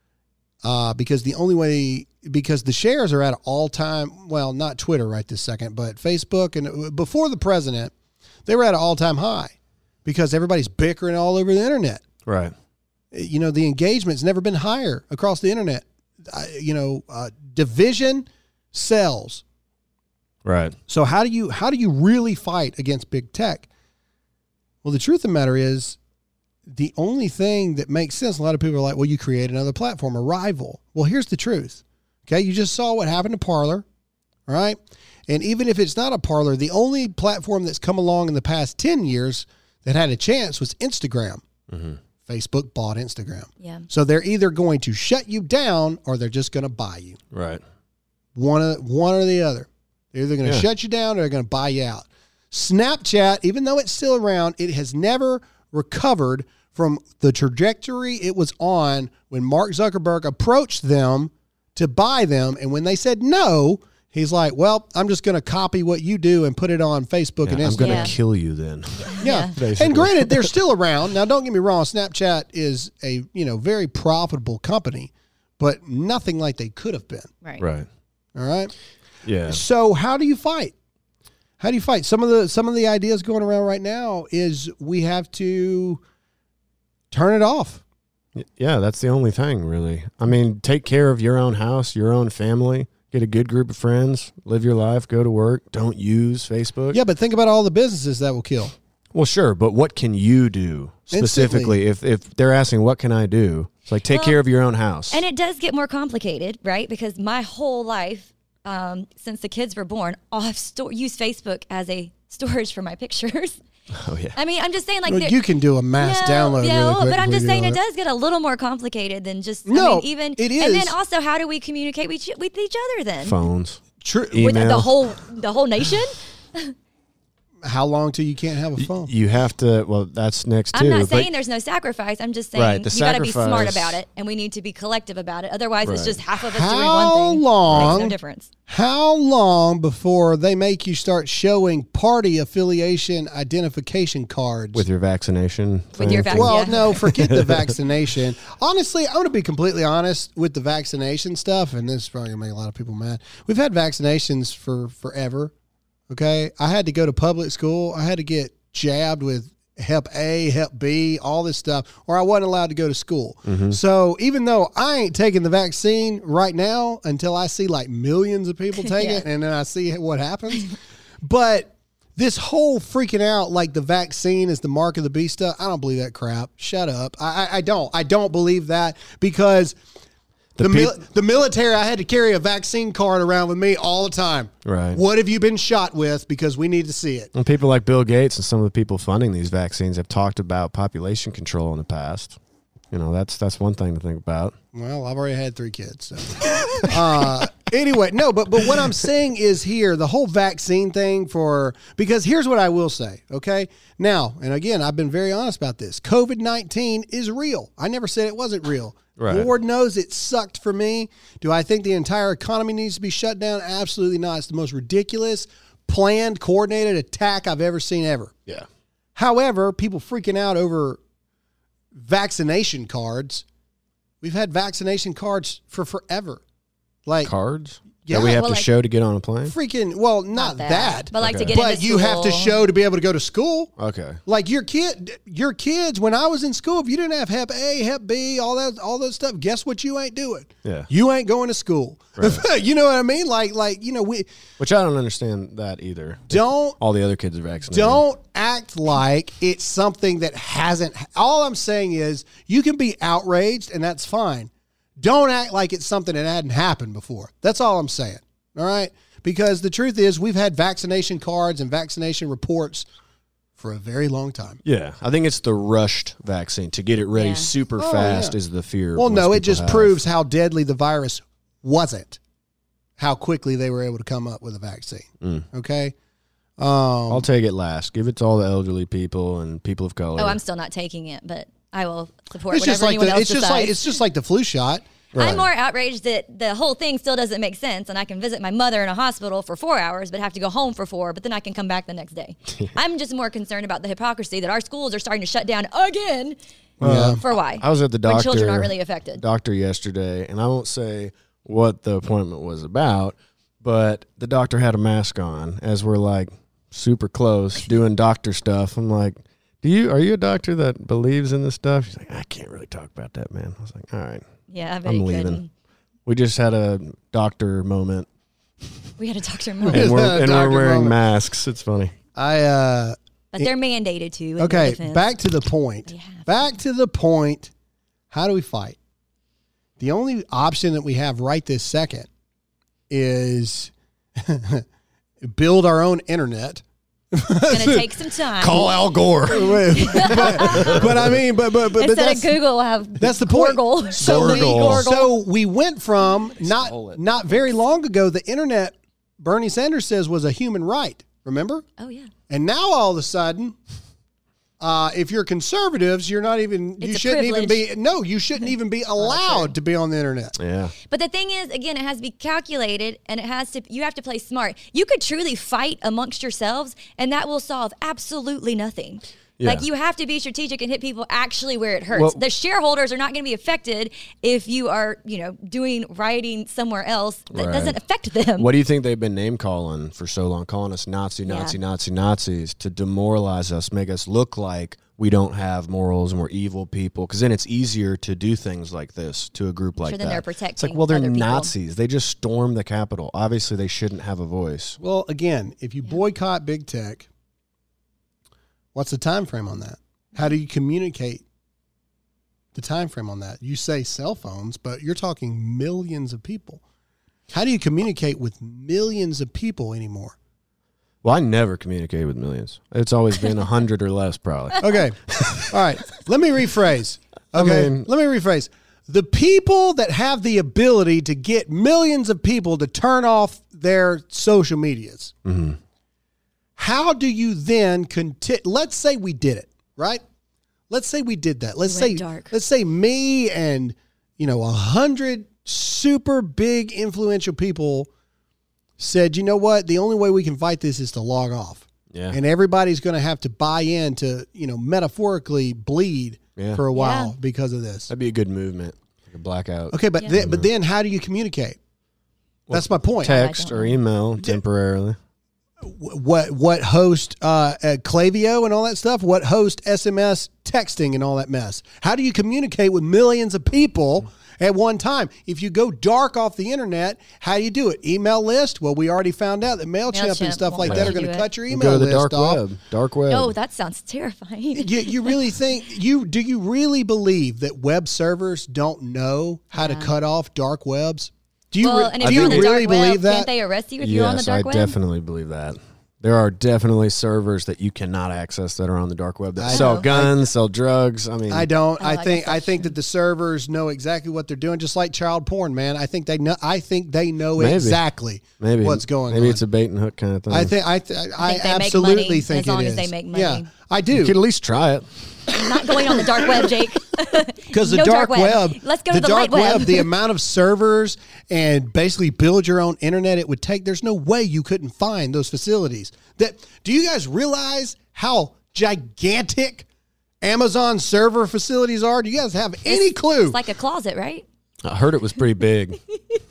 Uh, because the only way, because the shares are at an all time, well, not Twitter right this second, but Facebook and before the president, they were at an all time high because everybody's bickering all over the internet. Right. You know, the engagement's never been higher across the internet. Uh, you know, uh, division sells. Right. So how do you how do you really fight against big tech? Well, the truth of the matter is, the only thing that makes sense, a lot of people are like, well, you create another platform, a rival. Well, here's the truth. Okay, you just saw what happened to Parler, all right? And even if it's not a Parler, the only platform that's come along in the past ten years that had a chance was Instagram. Mm-hmm. Facebook bought Instagram. Yeah. So they're either going to shut you down or they're just going to buy you. Right. One of one or the other. They're either going to Yeah. shut you down or they're going to buy you out. Snapchat, even though it's still around, it has never recovered from the trajectory it was on when Mark Zuckerberg approached them to buy them. And when they said no, He's like, well, I'm just going to copy what you do and put it on Facebook Yeah, and I'm Instagram. going to Yeah. kill you then. Yeah. Yeah. And granted, they're still around. Now, don't get me wrong. Snapchat is a, you know, very profitable company, but nothing like they could have been. Right. Right. All right. Yeah. So how do you fight? How do you fight? Some of the some of the ideas going around right now is we have to turn it off. Yeah, that's the only thing, really. I mean, take care of your own house, your own family, get a good group of friends, live your life, go to work. Don't use Facebook. Yeah, but think about all the businesses that will kill. Well, sure, but what can you do specifically? If if they're asking, what can I do? It's like, take Well, care of your own house. And it does get more complicated, right? Because my whole life, um, since the kids were born, I've sto- used Facebook as a storage for my pictures. oh, yeah. I mean, I'm just saying, like, Well, there- you can do a mass no, download no, really quick. but I'm before just you saying know it does get a little more complicated than just, I No, mean, even, it and then is. also, how do we communicate with each, with each other then? Phones. True. With the Email. whole, the whole nation? How long till you can't have a phone? You have to, well, that's next too. I'm not but- saying there's no sacrifice. I'm just saying Right, the you got to be smart sacrifice- about it, and we need to be collective about it. Otherwise, it's Right. just half of us doing How one thing. It long? makes no difference. How long before they make you start showing party affiliation identification cards? with your vaccination. With your thing. vac- Well, Yeah. no, forget the vaccination. Honestly, I'm going to be completely honest with the vaccination stuff, and this is probably going to make a lot of people mad. We've had vaccinations for forever, okay? I had to go to public school. I had to get jabbed with Hep A, Hep B, all this stuff, or I wasn't allowed to go to school. So even though I ain't taking the vaccine right now until I see like millions of people take Yeah. it, and then I see what happens, but this whole freaking out like the vaccine is the mark of the beast stuff, I don't believe that crap. Shut up. I, I, I don't. I don't believe that because the, The mil- peop- the military, I had to carry a vaccine card around with me all the time. Right. What have you been shot with? Because we need to see it. And people like Bill Gates and some of the people funding these vaccines have talked about population control in the past. You know, that's that's one thing to think about. Well, I've already had three kids. So. uh, anyway, no, but but what I'm saying is here, the whole vaccine thing for, because here's what I will say, okay? Now, and again, I've been very honest about this. COVID nineteen is real. I never said it wasn't real. Right. Lord knows it sucked for me. Do I think the entire economy needs to be shut down? Absolutely not. It's the most ridiculous, planned, coordinated attack I've ever seen ever. Yeah. However, people freaking out over vaccination cards. We've had vaccination cards for forever. Like Cards? Yeah. That we have Well, to like- show to get on a plane? freaking, well, not, that, But like Okay. to get but into you have to school. show to be able to go to school. Okay. Like your kid, your kids. When I was in school, if you didn't have Hep A, Hep B, all that, all those stuff, guess what? You ain't doing. Yeah. You ain't going to school. You know what I mean? Like, like you know, we Which I don't understand that either. don't All the other kids are vaccinated. don't act like it's something that hasn't. All I'm saying is you can be outraged, and that's fine. Don't act like it's something that hadn't happened before. That's all I'm saying. All right? Because the truth is, we've had vaccination cards and vaccination reports for a very long time. Yeah. I think it's the rushed vaccine to get it ready Yeah. super Oh, fast yeah. is the fear. Well, most no, it people just have. proves how deadly the virus wasn't, how quickly they were able to come up with a vaccine. Mm. Okay? Um, I'll take it last. Give it to all the elderly people and people of color. Oh, I'm still not taking it, but I will support it's whatever just like anyone the, else it's just decides. like it's just like the flu shot. I'm more outraged that the whole thing still doesn't make sense, and I can visit my mother in a hospital for four hours, but have to go home for four, but then I can come back the next day. I'm just more concerned about the hypocrisy that our schools are starting to shut down again. Yeah. For why? I was at the When doctor. children aren't really affected. Doctor yesterday, and I won't say what the appointment was about, but the doctor had a mask on as we're like super close doing doctor stuff. I'm like, "Do you are you a doctor that believes in this stuff?" She's like, "I can't really talk about that, man." I was like, "All right, Yeah, I bet I'm you leaving." couldn't. We just had a doctor moment, We had a doctor and moment. we're, and Doctor we're wearing moment. masks. It's funny. I uh But they're mandated to. in their okay, defense. back to the point. They have Back to the point. How do we fight? The only option that we have right this second is build our own internet. It's going to take some time. Al Gore. but, but I mean, but but but, but Instead that's, of Google, we'll have that's the point. Gorgle. So we, Gorgle. so we went from not stole it. not very long ago. The internet, Bernie Sanders says, was a human right. Remember? Oh, yeah. And now all of a sudden, Uh, if you're conservatives, you're not even. It's you a shouldn't even privilege. be. No, you shouldn't even be allowed to be on the internet. Yeah. But the thing is, again, it has to be calculated, and it has to. You have to play smart. You could truly fight amongst yourselves, and that will solve absolutely nothing. Yeah. Like, you have to be strategic and hit people actually where it hurts. Well- the shareholders are not going to be affected if you are, you know, doing rioting somewhere else. That Right. doesn't affect them. What do you think they've been name calling for so long, calling us Nazi, Yeah. Nazi, Nazi, Nazis to demoralize us, make us look like we don't have morals and we're evil people? Because then it's easier to do things like this to a group like Sure, then that. they're It's protecting like, well, they're other people. Nazis. They just stormed the Capitol. Obviously, they shouldn't have a voice. Well, again, if you boycott big tech, what's the time frame on that? How do you communicate the time frame on that? You say cell phones, but you're talking millions of people. How do you communicate with millions of people anymore? Well, I never communicate with millions. It's always been a hundred or less, probably. Okay. All right. Let me rephrase. Okay. I mean- Let me rephrase. The people that have the ability to get millions of people to turn off their social medias, Mm-hmm. how do you then conti- let's say we did it, right? Let's say we did that. Let's We say went dark. let's say me and, you know, a hundred super big influential people said, you know what? The only way we can fight this is to log off. Yeah. And everybody's going to have to buy in to, you know, metaphorically bleed Yeah. for a while Yeah. because of this. That'd be a good movement, like a blackout. Okay, but Yeah. then, but then how do you communicate? That's my point. Text I or don't email temporarily. what what host uh, uh, Klaviyo and all that stuff? What host S M S texting and all that mess? How do you communicate with millions of people at one time? If you go dark off the internet, how do you do it? Email list? Well, we already found out that MailChimp, and MailChimp stuff like won't that are let going you to do cut your Go email to the list dark off. web. Dark web. Oh, that sounds terrifying. You, you really think you do you really believe that web servers don't know how to Yeah. cut off dark webs? Do you well, re- and do if you're you on the really dark web, believe that? can't they arrest you if you're on the Yes, dark I web? definitely believe that. There are definitely servers that you cannot access that are on the dark web that I sell know. guns, sell drugs. I mean, I don't. Oh, I I guess think. I that's think true. that the servers know exactly what they're doing, just like child porn, man. I think they know. I think they know Maybe. exactly maybe what's going Maybe on. it's a bait and hook kind of thing. I think. I. Th- I, think they make absolutely money think as long it as they is. make money. Yeah, I you do. could at least try it. I'm not going on the dark web, Jake. Because the No dark, dark web, web. Let's go to the the dark light web. the amount of servers and basically build your own internet it would take. There's no way you couldn't find those facilities. That do you guys realize how gigantic Amazon server facilities are? Do you guys have any clue? It's like a closet, right? I heard it was pretty big.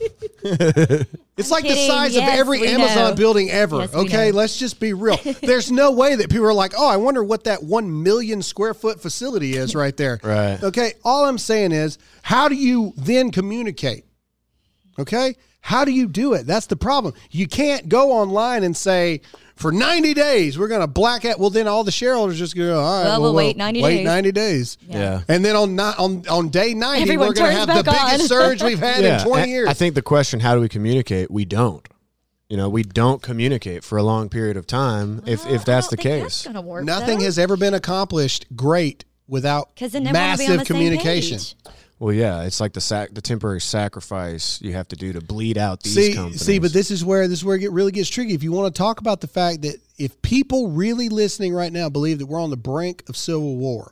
It's I'm like the kidding. size of Yes, every we Amazon know. building ever. Yes, we Okay, know. let's just be real. There's no way that people are like, oh, I wonder what that one million square foot facility is right there. Right. Okay, all I'm saying is, how do you then communicate? Okay, how do you do it? That's the problem. You can't go online and say, for ninety days, we're going to black out. Well, then all the shareholders just go, all right, Well, we'll wait ninety wait days. ninety days. Yeah. And then on ni- on on day ninety, Everyone we're going to turns have the back on. biggest surge we've had in twenty and years. I think the question, how do we communicate? We don't. You know, we don't communicate for a long period of time if, if that's the case. That's gonna work. Nothing has ever been accomplished great without because then everyone will be on massive the same communication. page. Well, yeah, it's like the sac- the temporary sacrifice you have to do to bleed out these See, companies. see, but this is where this is where it get, really gets tricky. If you want to talk about the fact that if people really listening right now believe that we're on the brink of civil war,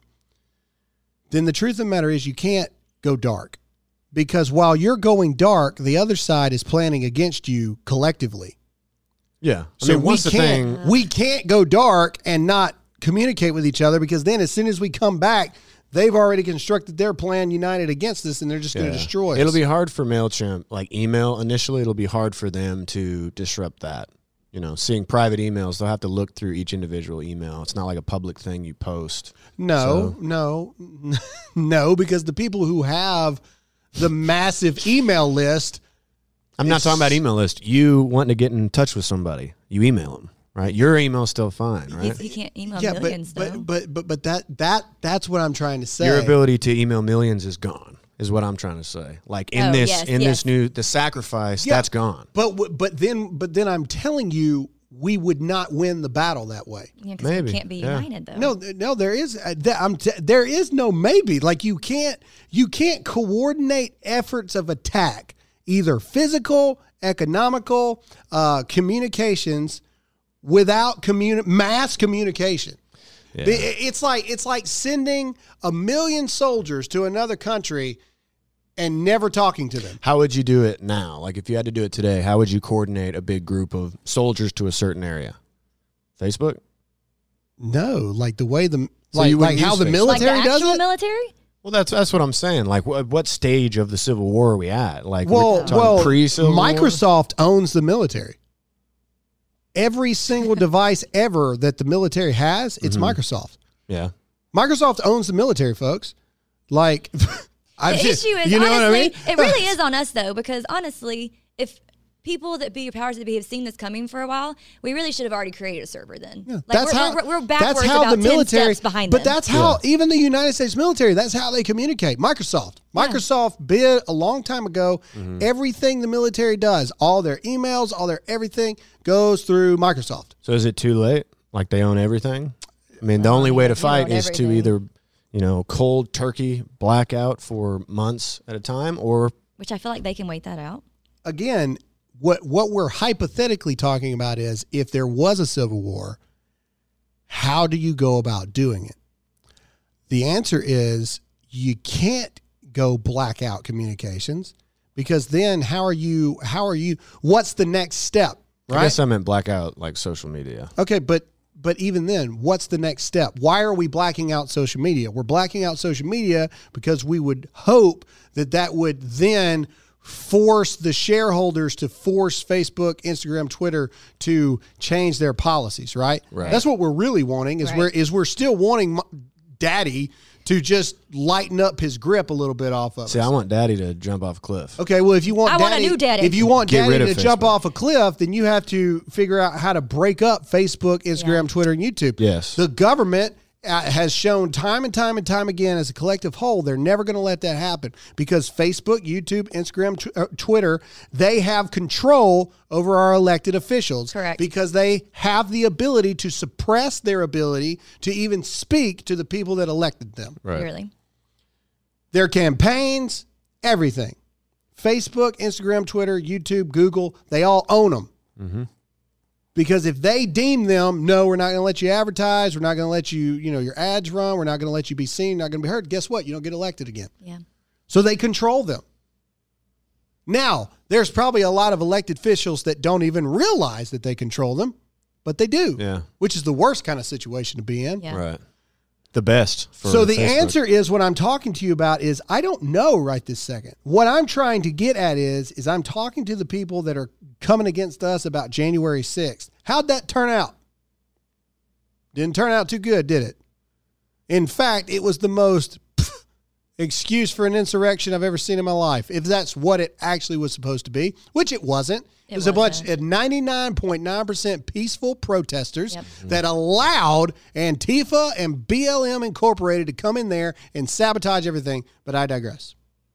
then the truth of the matter is you can't go dark, because while you're going dark, the other side is planning against you collectively. yeah. I So mean, once we the can't thing, we can't go dark and not communicate with each other, because then as soon as we come back, they've already constructed their plan united against us, and they're just going yeah. to destroy us. It'll be hard for MailChimp, like email initially, it'll be hard for them to disrupt that. You know, seeing private emails, they'll have to look through each individual email. It's not like a public thing you post. No, So- no, no, because the people who have the massive email list, I'm not It's- talking about email list. You wanting to get in touch with somebody, you email them, right? Your email's still fine, right? You, you can't email yeah, but, millions, though. but but but but that that that's what I'm trying to say. Your ability to email millions is gone, is what I'm trying to say. Like in Oh, this, yes, in yes. this new, the sacrifice, Yeah. that's gone. But w- but then but then I'm telling you, we would not win the battle that way. yeah, 'cause maybe, we can't be yeah. united, though. No, th- no, there is uh, th- I'm t- there is no maybe. Like you can't you can't coordinate efforts of attack, either physical, economical, uh, communications, without communi- mass communication. Yeah. It's like it's like sending a million soldiers to another country and never talking to them. How would you do it now? Like if you had to do it today, how would you coordinate a big group of soldiers to a certain area? Facebook? No, like the way the So like, you like wouldn't how use the Facebook? military like the does actual it. military? Well, that's that's what I'm saying. Like, what, what stage of the Civil War are we at? Like, Well, we're talking well, pre-Civil War? Microsoft owns the military. Every single device ever that the military has, it's Mm-hmm. Microsoft. Yeah. Microsoft owns the military, folks. Like, I The just, issue is, you know honestly, what I mean? it really is on us, though, because honestly, if people that be powers that be have seen this coming for a while, we really should have already created a server then. Yeah, Like, that's we're, how, we're, we're backwards that's how about the military, ten steps behind but them. that's how Yeah. even the United States military, that's how they communicate. Microsoft. Microsoft bid a long time ago. Mm-hmm. Everything the military does, all their emails, all their everything goes through Microsoft. So is it too late? Like they own everything? I mean, the only way to you fight own is to everything. either, you know, cold turkey blackout for months at a time, or Which I feel like they can wait that out. Again, what what we're hypothetically talking about is if there was a civil war, how do you go about doing it? The answer is you can't go blackout communications because then how are you how are you what's the next step, right? I guess I meant blackout like social media. Okay, but but even then, what's the next step? Why are we blacking out social media? We're blacking out social media because we would hope that that would then force the shareholders to force Facebook, Instagram, Twitter to change their policies, right? Right. That's what we're really wanting is Right. we're is we're still wanting mo- Daddy to just lighten up his grip a little bit off of See, us. I want daddy to jump off a cliff. Okay, well, if you want I want a daddy, new daddy. if you want Get daddy rid to of jump Facebook. off a cliff, then you have to figure out how to break up Facebook, Instagram, Yeah. Twitter, and YouTube. Yes. The government uh, has shown time and time and time again as a collective whole, they're never going to let that happen because Facebook, YouTube, Instagram, tw- uh, Twitter, they have control over our elected officials. Correct. Because they have the ability to suppress their ability to even speak to the people that elected them. Right. Clearly. Their campaigns, everything. Facebook, Instagram, Twitter, YouTube, Google, they all own them. Mm-hmm. Because if they deem them, no, we're not going to let you advertise. We're not going to let you, you know, your ads run. We're not going to let you be seen. Not going to be heard. Guess what? You don't get elected again. Yeah. So they control them. Now, there's probably a lot of elected officials that don't even realize that they control them, but they do. Yeah. Which is the worst kind of situation to be in. Yeah. Right. The best. For So the Facebook. answer is what I'm talking to you about is I don't know right this second. What I'm trying to get at is is I'm talking to the people that are coming against us about January sixth. How'd that turn out? Didn't turn out too good, did it? In fact, it was the most pff, excuse for an insurrection I've ever seen in my life. If that's what it actually was supposed to be, which it wasn't. It, It was a bunch wasn't. of ninety-nine point nine percent peaceful protesters Yep. that allowed Antifa and B L M Incorporated to come in there and sabotage everything. But I digress.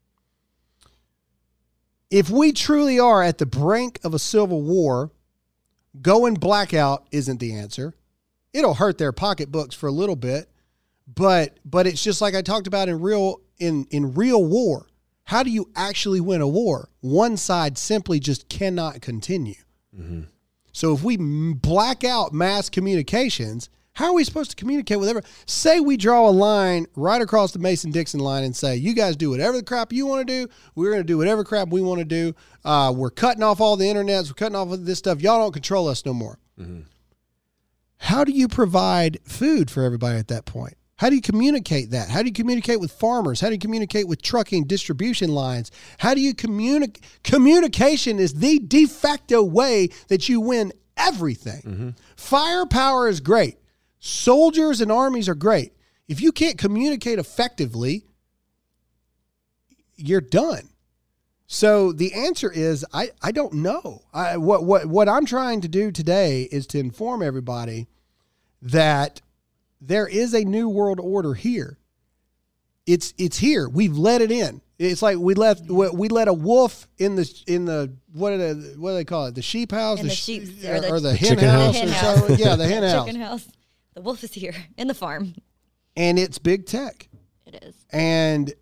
If we truly are at the brink of a civil war, going blackout isn't the answer. It'll hurt their pocketbooks for a little bit, but but it's just like I talked about in real in in real war. How do you actually win a war? One side simply just cannot continue. Mm-hmm. So if we m- black out mass communications, how are we supposed to communicate with everyone? Say we draw a line right across the Mason-Dixon line and say, you guys do whatever the crap you want to do. We're going to do whatever crap we want to do. Uh, we're cutting off all the internets. We're cutting off this stuff. Y'all don't control us no more. Mm-hmm. How do you provide food for everybody at that point? How do you communicate that? How do you communicate with farmers? How do you communicate with trucking distribution lines? How do you communicate? Communication is the de facto way that you win everything. Mm-hmm. Firepower is great. Soldiers and armies are great. If you can't communicate effectively, you're done. So the answer is I, I don't know. I, what, what, what I'm trying to do today is to inform everybody that there is a new world order here. It's it's here. We've let it in. It's like we left we let a wolf in the in the what are they, what do they call it? The sheep house, In the sh- sheep- or, or the- or the The hen chicken house, house. or Hen so. house. Yeah, the hen house. Chicken house. The wolf is here in the farm. And it's big tech. It is. And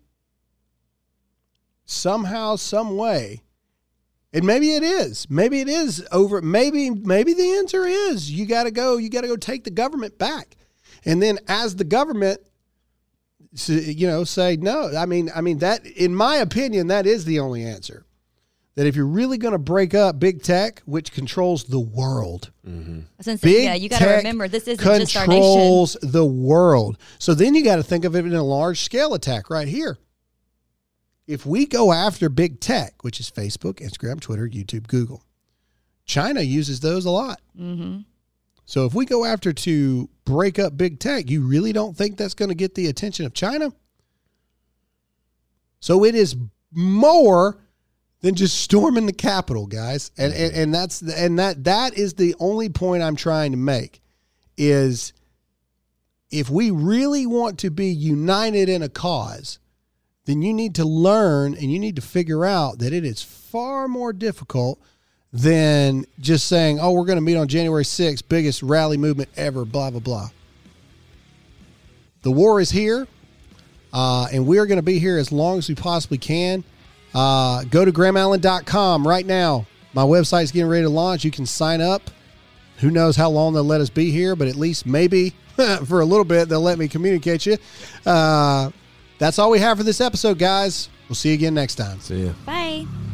somehow, some way, and maybe it is. Maybe it is over. Maybe maybe the answer is you got to go. You got to go take the government back. And then as the government, you know, say no. I mean, I mean that, in my opinion, that is the only answer. That if you're really going to break up big tech, which controls the world, mm-hmm. I was gonna say, big yeah, you got to remember this isn't just our nation. Controls the world. So then you got to think of it in a large scale attack right here. If we go after big tech, which is Facebook, Instagram, Twitter, YouTube, Google, China uses those a lot. Mm-hmm. So if we go after to break up big tech, you really don't think that's going to get the attention of China? So it is more than just storming the Capitol, guys. And, and and that's and that that is the only point I'm trying to make, is if we really want to be united in a cause, then you need to learn and you need to figure out that it is far more difficult than just saying, oh, we're going to meet on January sixth, biggest rally movement ever, blah, blah, blah. The war is here, uh, and we're going to be here as long as we possibly can. Uh, go to graham allen dot com right now. My website's getting ready to launch. You can sign up. Who knows how long they'll let us be here, but at least maybe for a little bit they'll let me communicate you. Uh, that's all we have for this episode, guys. We'll see you again next time. See ya. Bye.